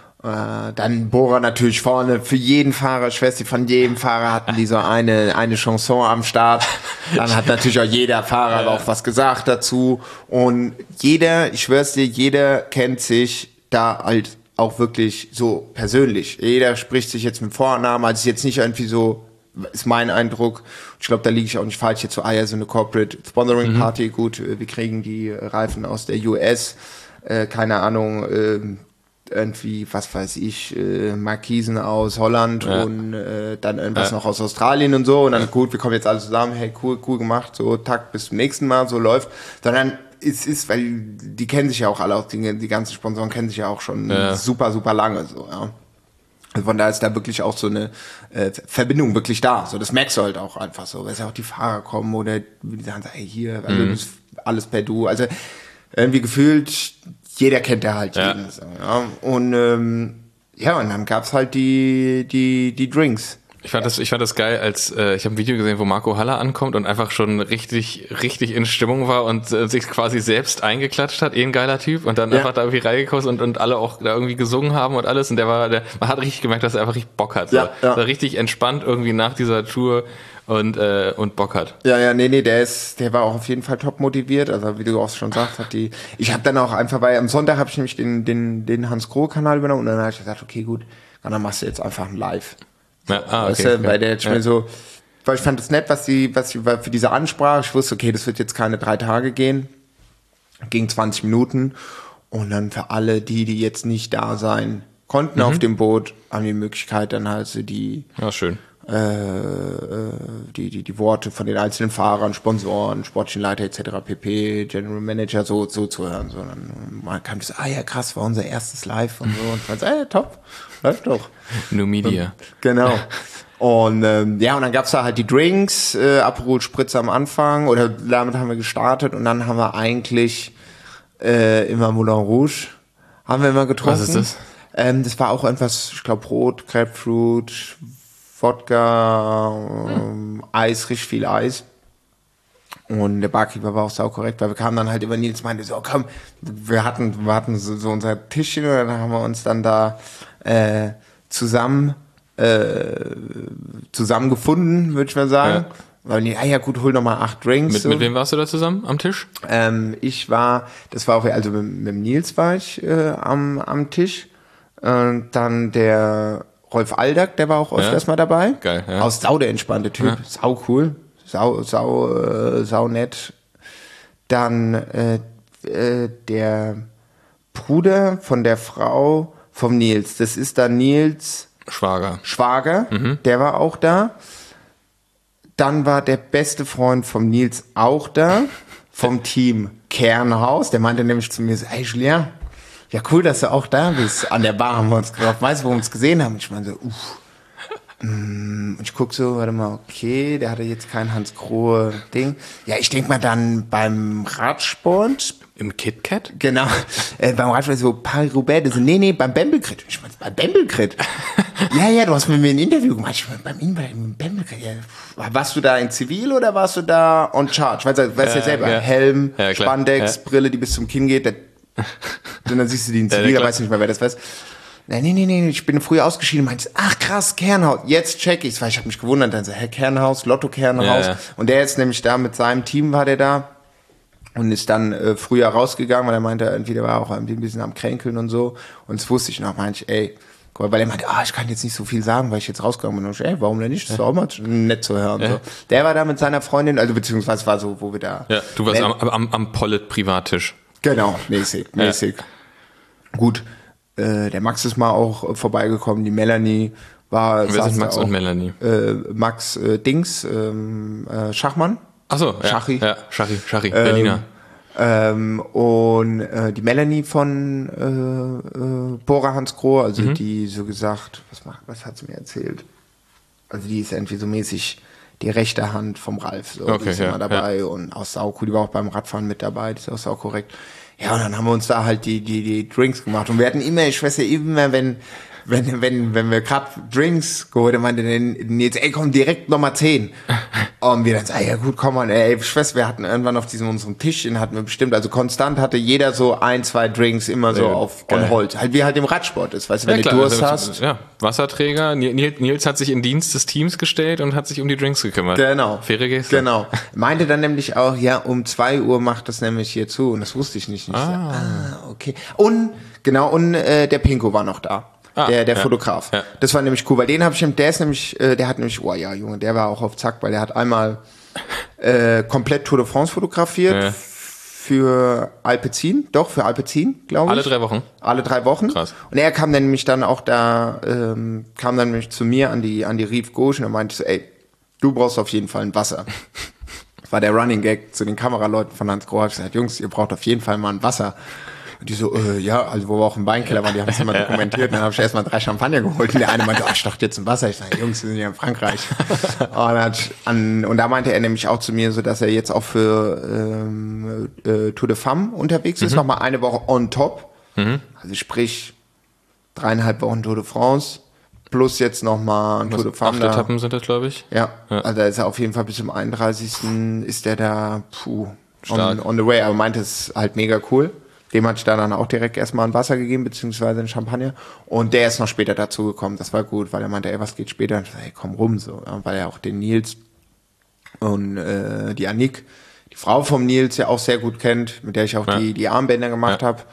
Äh, dann Bora natürlich vorne für jeden Fahrer, ich weiß nicht, von jedem Fahrer hatten die so eine, eine Chanson am Start. Dann hat natürlich auch jeder Fahrer auch was gesagt dazu. Und jeder, ich schwör's dir, jeder kennt sich da halt auch wirklich so persönlich. Jeder spricht sich jetzt mit Vornamen, also jetzt nicht irgendwie so, ist mein Eindruck. Ich glaube, da liege ich auch nicht falsch jetzt so, ah ja, so eine Corporate Sponsoring Party, gut, wir kriegen die Reifen aus der U S, äh, keine Ahnung, äh, irgendwie, was weiß ich, äh, Markisen aus Holland Ja. und äh, dann irgendwas Ja. noch aus Australien und so und dann gut, wir kommen jetzt alle zusammen, hey, cool, cool gemacht, so, tack, bis zum nächsten Mal, so läuft, sondern es ist, weil die kennen sich ja auch alle, auch die, die ganzen Sponsoren kennen sich ja auch schon Ja. super, super lange, so, ja. Also von da ist da wirklich auch so eine äh, Verbindung wirklich da. So, das merkst du halt auch einfach so, weil es ja auch die Fahrer kommen oder die sagen, hey, hier, also das ist alles per Du. Also irgendwie gefühlt, jeder kennt ja halt Ja. jeden. So, ja. Und ähm, ja, und dann gab's halt die, die, die Drinks. Ich fand das, ich fand das geil, als äh, ich habe ein Video gesehen, wo Marco Haller ankommt und einfach schon richtig, richtig in Stimmung war und äh, sich quasi selbst eingeklatscht hat, eh ein geiler Typ und dann Ja. einfach da irgendwie reingekommen ist und, und alle auch da irgendwie gesungen haben und alles und der war, der, man hat richtig gemerkt, dass er einfach richtig Bock hat. So. Ja, ja. So richtig entspannt irgendwie nach dieser Tour und äh, und Bock hat. Ja, ja, nee, nee, der ist, der war auch auf jeden Fall top motiviert. Also wie du auch schon sagst, hat die. Ich habe dann auch einfach, weil am Sonntag habe ich nämlich den, den, den Hans Grohe-Kanal übernommen und dann habe ich gesagt, okay, gut, dann machst du jetzt einfach ein Live. Ja, ah, Weißt okay. du, weil der jetzt ja. mir so, weil ich fand es nett, was die, was die, weil für diese Ansprache, ich wusste, okay, das wird jetzt keine drei Tage gehen, ging zwanzig Minuten und dann für alle die, die jetzt nicht da sein konnten Mhm. auf dem Boot, haben die Möglichkeit dann halt so die, Ja, schön. äh, äh, die, die, die Worte von den einzelnen Fahrern, Sponsoren, sportlichen Leiter et cetera pp, General Manager so, so zu hören, sondern man kann das, ah ja krass, war unser erstes Live und so und man sagt, ah ja, top, läuft doch. New Media. Genau. Und ähm, ja, und dann gab's da halt die Drinks, äh, Aperol Spritz am Anfang, oder damit haben wir gestartet und dann haben wir eigentlich äh, immer Moulin Rouge haben wir immer getrunken. Was ist das? Ähm, das war auch irgendwas, ich glaube Brot, Grapefruit, Wodka, ähm, Eis, richtig viel Eis. Und der Barkeeper war auch sau korrekt, weil wir kamen dann halt immer, Nils meinte so, komm, wir hatten, wir hatten so, so unser Tischchen und dann haben wir uns dann da äh, zusammen äh, zusammengefunden, würde ich mal sagen. Ja. Weil die, ah ja gut, hol noch mal acht Drinks. Mit, so. mit wem warst du da zusammen am Tisch? Ähm, ich war, das war auch, also mit, mit dem Nils war ich äh, am, am Tisch. Und dann der Rolf Aldag, der war auch öfters Ja. mal dabei. Geil, ja. Aus Sau der entspannte Typ, Ja. sau cool, sau, sau, äh, sau nett. Dann äh, äh, der Bruder von der Frau vom Nils, das ist dann Nils Schwager. Schwager, der war auch da. Dann war der beste Freund vom Nils auch da, vom Team Kernhaus. Der meinte nämlich zu mir so, hey Julien, ja cool, dass du auch da bist. An der Bar haben wir uns getroffen. Weißt du, wo wir uns gesehen haben? Ich meine so, uff, Und ich guck so, warte mal, okay, der hatte jetzt kein Hans-Grohe-Ding. Ja, ich denk mal dann beim Radsport. Im KitKat? Genau, äh, beim Radsport so Paris-Roubaix, das so, nee, nee, beim Bembelkrit. Ich meine, beim Bembelkrit. ja, ja, du hast mit mir ein Interview gemacht. Ich meine, beim, beim Bembelkrit, ja. Warst du da in Zivil oder warst du da on charge? Weißt du, weißt ja, ja selber, ja. Helm, ja, Spandex, ja. Brille, die bis zum Kinn geht. Der, und dann siehst du die in Zivil, ja, da weißt du nicht mehr, wer das weiß. Nein, nee, nee, nee, ich bin früher ausgeschieden und meinte, ach krass, Kernhaus, jetzt check ich's, weil ich habe mich gewundert, dann so, hä, Kernhaus, Lotto Kernhaus. Ja, ja. Und der ist nämlich da mit seinem Team, war der da und ist dann äh, früher rausgegangen, weil er meinte, irgendwie, der war auch ein bisschen am Kränkeln und so. Und das wusste ich noch, meinte ich, ey, weil er meinte, ah, ich kann jetzt nicht so viel sagen, weil ich jetzt rausgegangen bin. Und ich, ey, warum denn nicht? Das war auch mal nett zu hören. Ja. So. Der war da mit seiner Freundin, also beziehungsweise war so, wo wir da... Ja, du warst am, am, am Pollet-Privattisch. Genau, mäßig, mäßig. Ja. Gut. Der Max ist mal auch vorbeigekommen, die Melanie war... Wer sind Max auch, und Melanie? Äh, Max äh, Dings, ähm, äh, Schachmann. Ach so, ja, Schachi. Ja, Schachi, Schachi, ähm, Berliner. Ähm, und äh, die Melanie von äh, äh, Bora Hansgrohe, also mhm. die so gesagt, was macht, was hat sie mir erzählt? Also die ist irgendwie so mäßig die rechte Hand vom Ralf, so, okay, die ist ja, immer dabei ja. und auch saucool, die war auch beim Radfahren mit dabei, die ist auch sau korrekt. Ja, und dann haben wir uns da halt die, die, die Drinks gemacht. Und wir hatten immer, ich weiß ja immer, wenn, wenn, wenn, wenn wir gerade Drinks geholt haben, meinte dann jetzt, ey, komm, direkt Nummer zehn. Und wir dann so, ja gut, komm mal, ey, ich weiß, wir hatten irgendwann auf diesem, unserem Tischchen hatten wir bestimmt, also konstant hatte jeder so ein, zwei Drinks immer so ja, auf on hold. Halt wie halt im Radsport ist, weißt du, wenn ja, du klar, Durst also, hast. Ja, Wasserträger, Nils, Nils hat sich in Dienst des Teams gestellt und hat sich um die Drinks gekümmert. Genau. Faire Geste. Genau. Meinte dann nämlich auch, ja, um zwei Uhr macht das nämlich hier zu und das wusste ich nicht. nicht. Ah. ah, okay. Und, genau, und äh, der Pinko war noch da. Ah, der der ja, Fotograf. Ja. Das war nämlich cool, weil den habe ich, der ist nämlich, äh, der hat nämlich, oh ja, Junge, der war auch auf Zack, weil der hat einmal äh, komplett Tour de France fotografiert ja. für Alpecin, doch, für Alpecin, glaube ich. Alle drei Wochen? Alle drei Wochen. Krass. Und er kam dann nämlich dann auch da, ähm, kam dann nämlich zu mir an die, an die Rive Gauche und meinte so, ey, du brauchst auf jeden Fall ein Wasser. Das war der Running Gag zu den Kameraleuten von Hans Grohe. Ich gesagt, Jungs, ihr braucht auf jeden Fall mal ein Wasser. Und die so, äh, ja, also wo wir auch im Weinkeller waren, die haben es immer dokumentiert. Und dann habe ich erstmal drei Champagner geholt. Und der eine meinte, oh, ich dachte jetzt ein Wasser. Ich sage, Jungs, wir sind ja in Frankreich. und, dann, an, und da meinte er nämlich auch zu mir, so dass er jetzt auch für ähm, äh, Tour de Femme unterwegs ist. Mhm. Nochmal eine Woche on top. Mhm. Also sprich, dreieinhalb Wochen Tour de France. Plus jetzt nochmal ein Tour de Femme. Acht Etappen sind das, glaube ich. Ja, ja, also da ist er auf jeden Fall bis zum einunddreißigsten ist der da, puh, on, on the way. Aber meinte, es ist halt mega cool. Dem hatte ich da dann auch direkt erstmal ein Wasser gegeben, beziehungsweise ein Champagner. Und der ist noch später dazu gekommen. Das war gut, weil er meinte, ey, was geht später? Und ich dachte, ey, komm rum, so. Weil er auch den Nils und äh, die Annick, die Frau vom Nils, ja auch sehr gut kennt, mit der ich auch ja. die, die Armbänder gemacht ja. habe.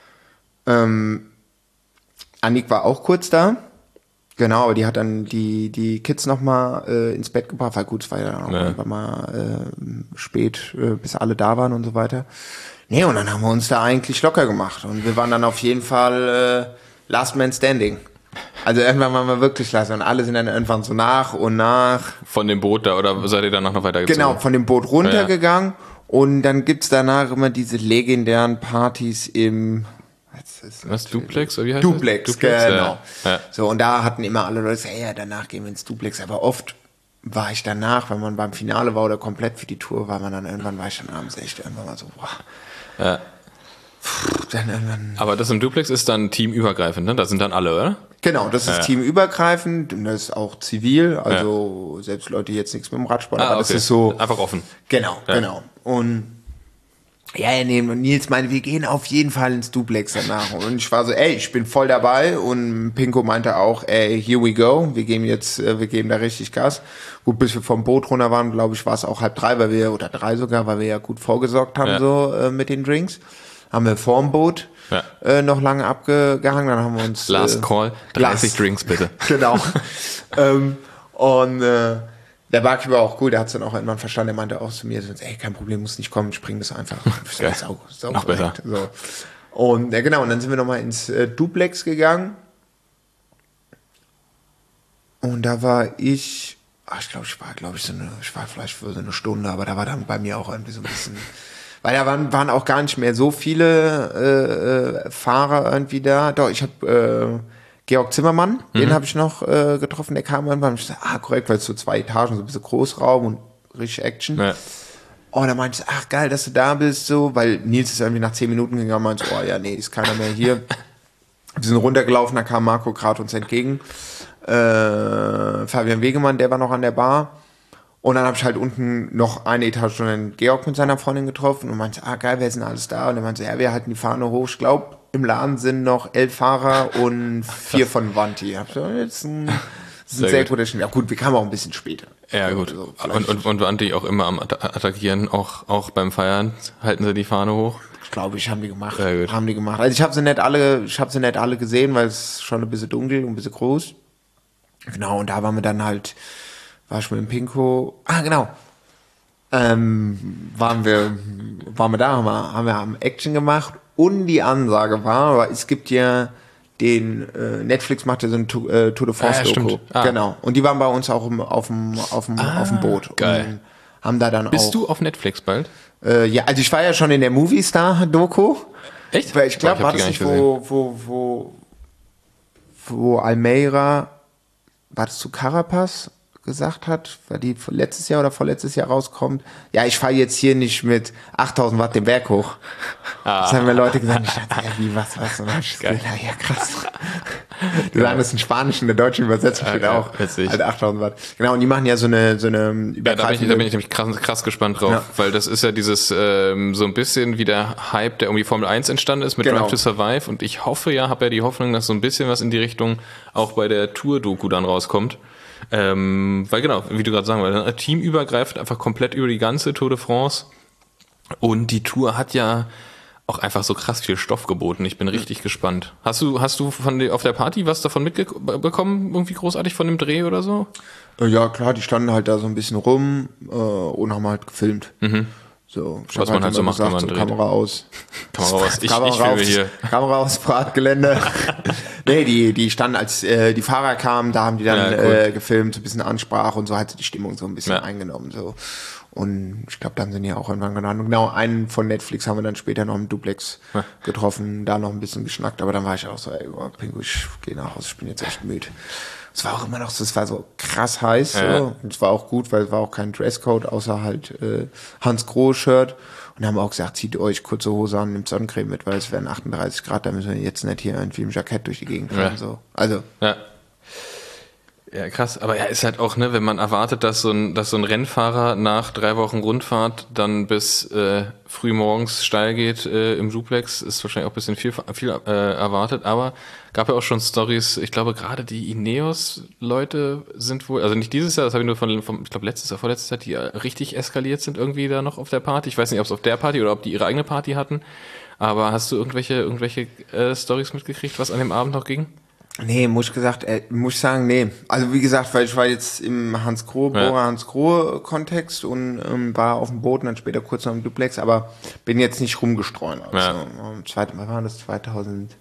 Ähm, Annick war auch kurz da. Genau, aber die hat dann die, die Kids nochmal äh, ins Bett gebracht. Weil gut, es war ja dann auch ja. irgendwann mal äh, spät, äh, bis alle da waren und so weiter. Nee, und dann haben wir uns da eigentlich locker gemacht. Und wir waren dann auf jeden Fall äh, Last Man Standing. Also irgendwann waren wir wirklich last. Und alle sind dann irgendwann so nach und nach. Von dem Boot da, oder seid ihr dann noch weitergezogen? Genau, von dem Boot runtergegangen. Ja, ja. Und dann gibt's danach immer diese legendären Partys im... Was, Duplex? Oder wie heißt Duplex, das? Duplex, genau. Ja. So, und da hatten immer alle Leute gesagt, hey, ja, danach gehen wir ins Duplex. Aber oft war ich danach, wenn man beim Finale war oder komplett für die Tour war, man dann irgendwann, war ich dann abends echt irgendwann mal so, boah. Ja. Puh, dann irgendwann. Aber das im Duplex ist dann teamübergreifend, ne? Da sind dann alle, oder? Genau, das ist ja. teamübergreifend und das ist auch zivil, also ja. selbst Leute, die jetzt nichts mit dem Radsport, ah, aber okay. das ist so. Einfach offen. Genau, ja. genau. Und ja, ja, nee, und Nils meinte, wir gehen auf jeden Fall ins Duplex danach. Und ich war so, ey, ich bin voll dabei. Und Pinko meinte auch, ey, here we go. Wir geben jetzt, wir geben da richtig Gas. Gut, bis wir vom Boot runter waren, glaube ich, war es auch halb drei, weil wir, oder drei sogar, weil wir ja gut vorgesorgt haben, ja. so äh, mit den Drinks. Haben wir vorm Boot ja. äh, noch lange abgehangen. Dann haben wir uns... Last äh, Call, dreißig Last. Drinks bitte. Genau. ähm, und äh, der Barkeeper war auch cool, der hat es dann auch irgendwann verstanden, der meinte auch zu mir, so, ey, kein Problem, muss nicht kommen, spring das einfach. So, ja. sau, sau noch besser. So. Und ja genau, und dann sind wir nochmal ins äh, Duplex gegangen. Und da war ich, ach, ich glaube, ich war, glaube ich, so eine, ich war vielleicht für so eine Stunde, aber da war dann bei mir auch irgendwie so ein bisschen, weil da waren, waren auch gar nicht mehr so viele äh, äh, Fahrer irgendwie da. Doch, ich habe äh, Georg Zimmermann, Mhm. den habe ich noch äh, getroffen, der kam irgendwann. Ich dachte, ah, korrekt, weil es so zwei Etagen, so ein bisschen Großraum und richtig Action. Ja. Oh, da meinte ich, ach geil, dass du da bist, so, weil Nils ist irgendwie nach zehn Minuten gegangen und meinte, oh ja, nee, ist keiner mehr hier. Wir sind runtergelaufen, da kam Marco gerade uns entgegen. Äh, Fabian Wegemann, der war noch an der Bar. Und dann habe ich halt unten noch eine Etage schon den Georg mit seiner Freundin getroffen und meinte, ah geil, wer ist denn alles da? Und er meinte, ja, wir halten die Fahne hoch. Ich glaube, im Laden sind noch elf Fahrer und vier von Vanti. Hab so, jetzt ein, das ist ein Sehr sehr gut. guter Schnitt. Ja gut, wir kamen auch ein bisschen später. Ja, So, gut. so, und, und, und Vanti auch immer am Atta- Attackieren, auch, auch beim Feiern halten sie die Fahne hoch. Ich glaube, ich haben die gemacht. Sehr gut. Haben die gemacht. Also ich habe sie nicht alle, ich habe sie nicht alle gesehen, weil es ist schon ein bisschen dunkel und ein bisschen groß. Genau, und da waren wir dann halt, war ich mit dem Pinko, ah genau, ähm, waren wir, waren wir da, haben wir, haben wir haben Action gemacht und die Ansage war, weil es gibt ja den, äh, Netflix macht ja so ein Tu- äh, Tour de France Ah, ja, Doku. stimmt. Ah. Genau. Und die waren bei uns auch im, auf dem, auf dem, auf dem Boot. geil. Und haben da dann Bist auch, du auf Netflix bald? äh, ja, also ich war ja schon in der Movie Star Doku. Echt? Weil ich Boah, glaube, hab war die das gar nicht, gesehen. wo, wo, wo, wo Almeida, war das zu Carapaz gesagt hat, weil die letztes Jahr oder vorletztes Jahr rauskommt. Ja, ich fahre jetzt hier nicht mit achttausend Watt den Berg hoch. Ah. Das haben mir Leute gesagt. Ich dachte, ja, wie, was, was? Und dann hab ich Geil. gesagt, ja, krass. Die sagen das in Spanisch, in der deutschen Übersetzung steht Ja, auch. witzig. Halt achttausend Watt. Genau, und die machen ja so eine, so eine Ja, da bin ich, da bin ich nämlich krass, krass gespannt drauf, Ja. weil das ist ja dieses ähm, so ein bisschen wie der Hype, der um die Formel eins entstanden ist mit Genau. Drive to Survive und ich hoffe ja, habe ja die Hoffnung, dass so ein bisschen was in die Richtung auch bei der Tour-Doku dann rauskommt. Ähm, weil genau, wie du gerade sagen wolltest, teamübergreifend einfach komplett über die ganze Tour de France und die Tour hat ja auch einfach so krass viel Stoff geboten. Ich bin richtig gespannt. Hast du, hast du von der, auf der Party was davon mitbekommen, irgendwie großartig von dem Dreh oder so? Ja, klar, die standen halt da so ein bisschen rum äh, und haben halt gefilmt. So, ich Was hab man halt so immer macht, wenn man so dreht. Kamera aus. Kamera aus. Ich, Kamera ich filme aufs- hier. Kamera aufs Pratgelände. Nee, die, die standen, als äh, die Fahrer kamen, da haben die dann Ja, cool. äh, gefilmt, so ein bisschen Ansprache und so hat sie die Stimmung so ein bisschen Ja. eingenommen. So. Und ich glaube, dann sind die auch irgendwann genannt. Und genau, einen von Netflix haben wir dann später noch im Duplex Ja. getroffen, da noch ein bisschen geschnackt, aber dann war ich auch so, ey, oh, Pingu, ich gehe nach Hause, ich bin jetzt echt müde. Es war auch immer noch so, es war so krass heiß. Ja. So. Und es war auch gut, weil es war auch kein Dresscode, außer halt äh, Hans Grohe-Shirt. Und haben auch gesagt, zieht euch kurze Hose an, nimmt Sonnencreme mit, weil es wären achtunddreißig Grad, da müssen wir jetzt nicht hier irgendwie im Jackett durch die Gegend fahren. Ja. So. Also, Ja. Ja, krass. Aber ja, ist halt auch, ne, wenn man erwartet, dass so ein, dass so ein Rennfahrer nach drei Wochen Rundfahrt dann bis äh, früh morgens steil geht äh, im Duplex, ist wahrscheinlich auch ein bisschen viel, viel äh, erwartet. Aber gab ja auch schon Stories, ich glaube gerade die Ineos-Leute sind wohl, also nicht dieses Jahr, das habe ich nur von, von ich glaube letztes Jahr, vorletztes Jahr, die äh, richtig eskaliert sind irgendwie da noch auf der Party. Ich weiß nicht, ob es auf der Party oder ob die ihre eigene Party hatten. Aber hast du irgendwelche, irgendwelche äh, Stories mitgekriegt, was an dem Abend noch ging? nee, muss ich gesagt, äh, muss ich sagen, nee. Also wie gesagt, weil ich war jetzt im Hans Grohe, Ja. Bora Hans Grohe Kontext und ähm, war auf dem Boot und dann später kurz noch im Duplex, aber bin jetzt nicht rumgestreut. Also, Ja. ähm, zweit, wann war das? zweitausendneunzehn?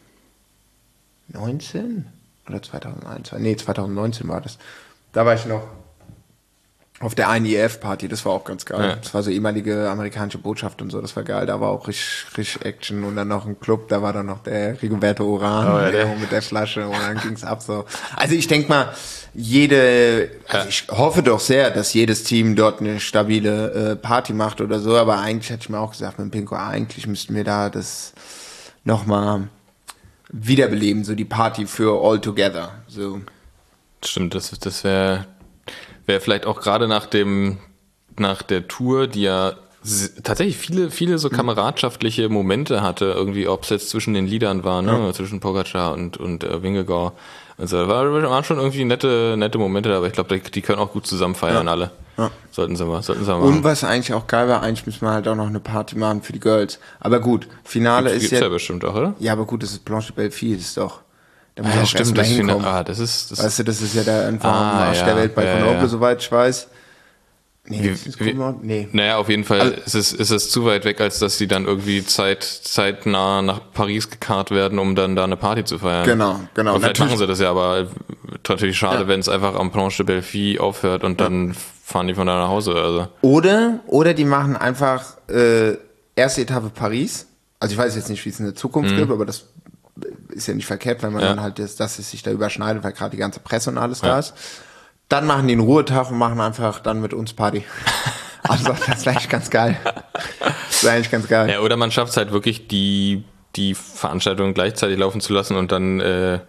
Oder zweitausendeins? Nee, zweitausendneunzehn war das. Da war ich noch auf der einen I E F-Party, das war auch ganz geil. Ja. Das war so ehemalige amerikanische Botschaft und so, das war geil. Da war auch richtig, richtig Action und dann noch ein Club, da war dann noch der Rigoberto Uran Oh, ja, der der- mit der Flasche und dann ging's ab so. Also ich denke mal, jede, also ich hoffe doch sehr, dass jedes Team dort eine stabile äh, Party macht oder so, aber eigentlich hätte ich mir auch gesagt mit dem Pinko, eigentlich müssten wir da das nochmal wiederbeleben, so die Party für All Together. So. Stimmt, das, das wäre wär vielleicht auch gerade nach dem, nach der Tour, die ja s- tatsächlich viele, viele so kameradschaftliche Momente hatte, irgendwie, ob es jetzt zwischen den Liedern war, ne, zwischen Pogacar und, und äh, Vingegaard. Also, da war- waren schon irgendwie nette, nette Momente, aber ich glaube, die, die können auch gut zusammen feiern, alle. Ja. Sollten sie mal, sollten sie mal Und machen. was eigentlich auch geil war, eigentlich müssen wir halt auch noch eine Party machen für die Girls. Aber gut, Finale ist Gibt's ja, ja bestimmt auch, oder? ja, aber gut, das ist Blanche Belfi, das ist doch, da muss Ja, auch stimmt, erst mal das, Finale- hinkommen. ah, das ist, das Weißt du, das ist ja der einfach Ah, am Arsch ja, der Welt bei ja, Grenoble, ja. soweit ich weiß. Nee, Wie- das ist wie- Grenoble? Nee. Naja, auf jeden Fall Also- ist es, ist es zu weit weg, als dass sie dann irgendwie zeit, zeitnah nach Paris gekarrt werden, um dann da eine Party zu feiern. Genau, genau. Aber vielleicht Natürlich- machen sie das ja, aber natürlich schade, Ja. wenn es einfach am Planche de Belfi aufhört und dann fahren die von da nach Hause. Also. Oder, oder die machen einfach äh, erste Etappe Paris. Also ich weiß jetzt nicht, wie es in der Zukunft Mhm. gibt, aber das ist ja nicht verkehrt, wenn man Ja. dann halt, das, dass es sich da überschneidet, weil gerade die ganze Presse und alles Ja. da ist. Dann machen die einen Ruhetag und machen einfach dann mit uns Party. Also das wäre eigentlich ganz geil. Das wäre eigentlich ganz geil. Ja, oder man schafft es halt wirklich, die, die Veranstaltung gleichzeitig laufen zu lassen und dann äh,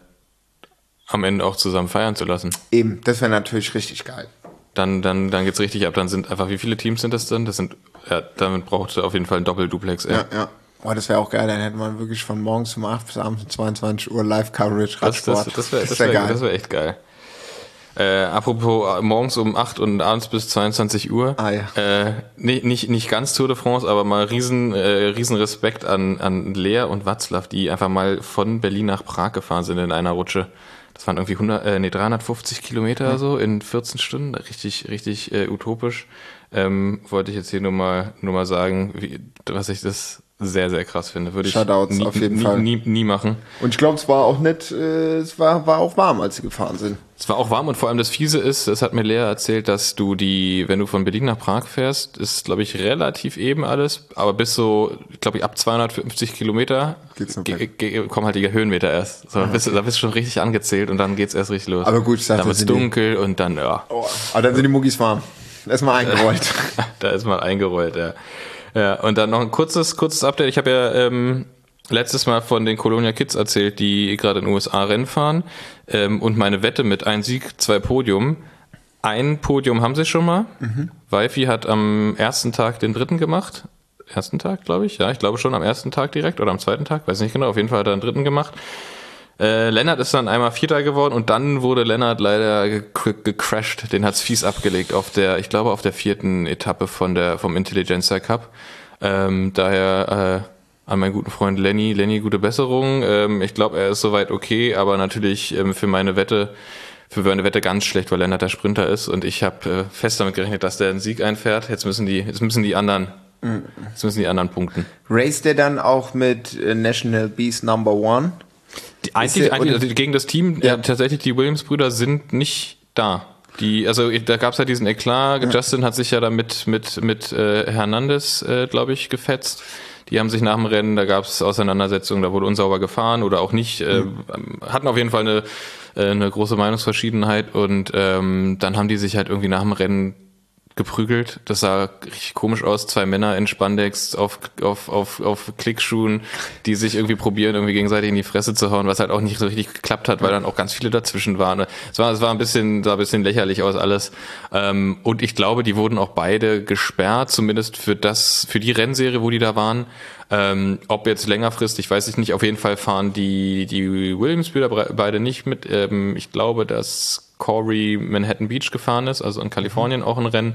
am Ende auch zusammen feiern zu lassen. Eben, das wäre natürlich richtig geil. Dann, dann, dann geht's richtig ab. Dann sind einfach, wie viele Teams sind das denn? Das sind, ja, damit braucht auf jeden Fall ein Doppelduplex. Ja, ja. Oh, das wäre auch geil, dann hätte man wirklich von morgens um acht bis abends um zweiundzwanzig Uhr Live-Coverage Das, Radsport. das, das wäre das wär wär, geil. das wär echt geil. Äh, apropos äh, morgens um acht und abends bis zweiundzwanzig Uhr. Ah, ja. Äh, nicht, nicht, nicht ganz Tour de France, aber mal riesen, äh, riesen Respekt an, an Lea und Václav, die einfach mal von Berlin nach Prag gefahren sind in einer Rutsche. Das waren irgendwie hundert, äh, nee, dreihundertfünfzig Kilometer oder so in vierzehn Stunden. Richtig, richtig äh, utopisch. Ähm, wollte ich jetzt hier nur mal, nur mal sagen, wie, was ich das sehr, sehr krass finde. Würde ich Shoutouts nie, auf jeden nie, Fall. nie, nie machen. Und ich glaube, es war auch nicht, äh, es war, war auch warm, als sie gefahren sind. Es war auch warm und vor allem das Fiese ist, das hat mir Lea erzählt, dass du die, wenn du von Berlin nach Prag fährst, ist, glaube ich, relativ eben alles, aber bis so, glaube ich, ab zweihundertfünfzig Kilometer Geht's noch ge- ge- kommen halt die Höhenmeter erst. So, bist, du- da bist du schon richtig angezählt und dann geht's erst richtig los. Aber gut, ich sag, dann das wird's sind die- dunkel und dann, ja, Oh. Aber dann sind die Muggis warm. Erstmal eingerollt. da ist mal eingerollt, ja. Ja, und dann noch ein kurzes, kurzes Update. Ich habe ja ähm, letztes Mal von den Colonia Kids erzählt, die gerade in den U S A Rennen fahren. Ähm, und meine Wette mit ein Sieg, zwei Podium. Ein Podium haben sie schon mal. Mhm. Weifi hat am ersten Tag den dritten gemacht. Ersten Tag, glaube ich. Ja, ich glaube schon am ersten Tag direkt oder am zweiten Tag. Weiß nicht genau. Auf jeden Fall hat er den dritten gemacht. Äh, Lennart ist dann einmal Vierter geworden und dann wurde Lennart leider ge- gecrashed. Den hat's fies abgelegt auf der, ich glaube auf der vierten Etappe von der vom Intelligentsia Cup. Ähm, daher äh, an meinen guten Freund Lenny, Lenny gute Besserung. Ähm, ich glaube, er ist soweit okay, aber natürlich ähm, für meine Wette, für meine Wette ganz schlecht, weil Lennart der Sprinter ist und ich habe äh, fest damit gerechnet, dass der einen Sieg einfährt. Jetzt müssen die, jetzt müssen die anderen, jetzt müssen die anderen punkten. Race der dann auch mit äh, National Beast Number One? Die, eigentlich, der- eigentlich oder- also gegen das Team, ja. tatsächlich die Williams-Brüder sind nicht da. Die, also da gab es ja diesen Eklat. Ja. Justin hat sich ja da mit mit mit äh, Hernandez, äh, glaube ich, gefetzt. Die haben sich nach dem Rennen, da gab es Auseinandersetzungen, da wurde unsauber gefahren oder auch nicht. Äh, mhm. Hatten auf jeden Fall eine äh, eine große Meinungsverschiedenheit und ähm, dann haben die sich halt irgendwie nach dem Rennen geprügelt. Das sah richtig komisch aus. Zwei Männer in Spandex auf, auf, auf, auf Klickschuhen, die sich irgendwie probieren, irgendwie gegenseitig in die Fresse zu hauen, was halt auch nicht so richtig geklappt hat, weil dann auch ganz viele dazwischen waren. Es war, es war ein bisschen, sah ein bisschen lächerlich aus alles. Ähm, und ich glaube, die wurden auch beide gesperrt, zumindest für das, für die Rennserie, wo die da waren. Ähm, ob jetzt längerfristig, weiß ich nicht. Auf jeden Fall fahren die, die Williams-Brüder beide nicht mit. Ähm, ich glaube, dass Corey Manhattan Beach gefahren ist, also in Kalifornien auch ein Rennen.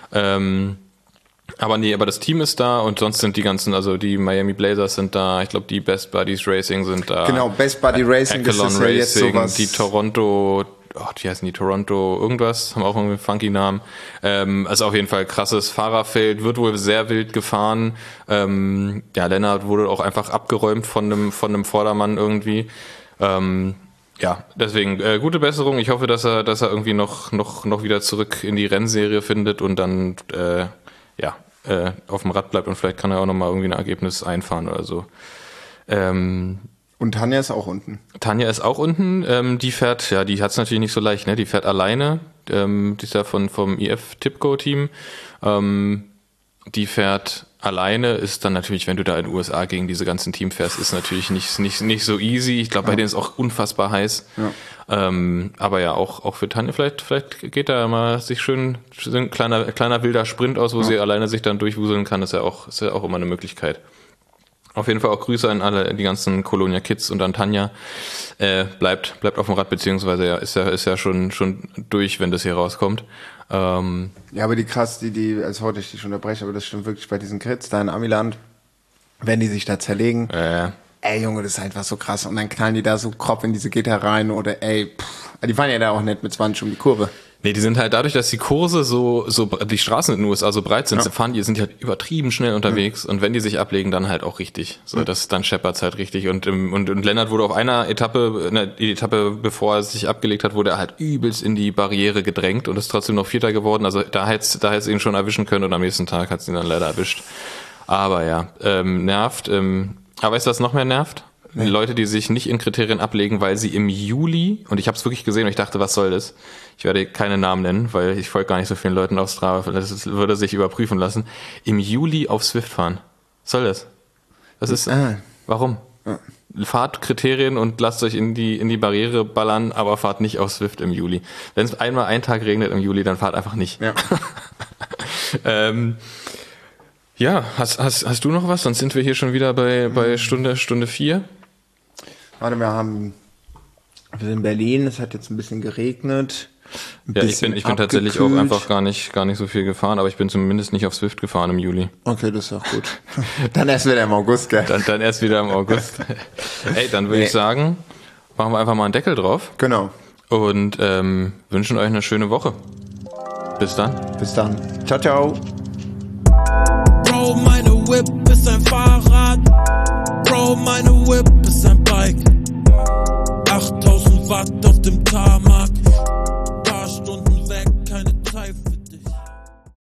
Ähm, aber nee, aber das Team ist da und sonst sind die ganzen, also die Miami Blazers sind da, ich glaube die Best Buddies Racing sind da. Genau, Best Buddy Racing, das Echelon ist ja jetzt Racing, sowas. die Toronto, oh, wie heißen die, Toronto irgendwas, haben auch irgendwie einen funky Namen. Ähm, also auf jeden Fall krasses Fahrerfeld, wird wohl sehr wild gefahren. Ähm, ja, Lennart wurde auch einfach abgeräumt von einem, von einem Vordermann irgendwie. Ähm, Ja, deswegen äh, gute Besserung. Ich hoffe, dass er, dass er irgendwie noch, noch, noch wieder zurück in die Rennserie findet und dann äh, ja äh, auf dem Rad bleibt und vielleicht kann er auch noch mal irgendwie ein Ergebnis einfahren oder so. Ähm, Und Tanja ist auch unten. Tanja ist auch unten. Ähm, die fährt, ja, die hat es natürlich nicht so leicht. Ne, die fährt alleine. Ähm, die ist ja von vom I F Tipco Team. Ähm, die fährt alleine, ist dann natürlich, wenn du da in den U S A gegen diese ganzen Team fährst, ist natürlich nicht nicht nicht so easy. Ich glaube, bei Ja. denen ist auch unfassbar heiß. Ja. Ähm, aber ja, auch auch für Tanja, vielleicht vielleicht geht da mal sich schön, ein kleiner kleiner wilder Sprint aus, wo ja. sie alleine sich dann durchwuseln kann. Ist ja auch ist ja auch immer eine Möglichkeit. Auf jeden Fall auch Grüße an alle, die ganzen Colonia Kids und an Tanja. Äh, bleibt bleibt auf dem Rad, beziehungsweise ja, ist ja ist ja schon schon durch, wenn das hier rauskommt. Ähm, ja, aber die krass, die, die, als heute ich dich unterbreche, aber das stimmt wirklich bei diesen Kids da in Amiland, wenn die sich da zerlegen, äh, ey Junge, das ist einfach so krass und dann knallen die da so Kopf in diese Gitter rein oder ey, pff, die fahren ja da auch nicht mit zwanzig um die Kurve. Nee, die sind halt dadurch, dass die Kurse so, so, die Straßen in den U S A so breit sind, Ja. fahren die, sind die halt übertrieben schnell unterwegs Mhm. und wenn die sich ablegen, dann halt auch richtig. So, das, dann scheppert's halt richtig und, und, und Lennart wurde auf einer Etappe, ne, die Etappe, bevor er sich abgelegt hat, wurde er halt übelst in die Barriere gedrängt und ist trotzdem noch Vierter geworden. Also da hätt's, da hätt's ihn schon erwischen können und am nächsten Tag hat's ihn dann leider erwischt. Aber ja, ähm, nervt, ähm, aber weißt du, was noch mehr nervt? Nee. Leute, die sich nicht in Kriterien ablegen, weil sie im Juli, und ich habe es wirklich gesehen und ich dachte, was soll das? Ich werde keine Namen nennen, weil ich folge gar nicht so vielen Leuten auf Strava, das würde sich überprüfen lassen. Im Juli auf Zwift fahren. Was soll das? Das ist, ah. warum? Ah. Fahrt Kriterien und lasst euch in die, in die Barriere ballern, aber fahrt nicht auf Zwift im Juli. Wenn es einmal einen Tag regnet im Juli, dann fahrt einfach nicht. Ja, ähm, ja hast, hast, hast du noch was? Sonst sind wir hier schon wieder bei, bei Stunde, Stunde vier. Warte, wir haben, wir sind in Berlin, es hat jetzt ein bisschen geregnet. Ein ja, ich bin, ich bin tatsächlich auch einfach gar nicht, gar nicht so viel gefahren, aber ich bin zumindest nicht auf Zwift gefahren im Juli. Okay, das ist auch gut. Dann erst wieder im August, gell? Dann, dann erst wieder im August. Ey, dann würde nee. ich sagen, machen wir einfach mal einen Deckel drauf. Genau. Und ähm, wünschen euch eine schöne Woche. Bis dann. Bis dann. Ciao, ciao. Bro, meine Whip ist ein Fahrrad. Bro, meine Whip ist ein Bike. achttausend Watt auf dem Tarmac.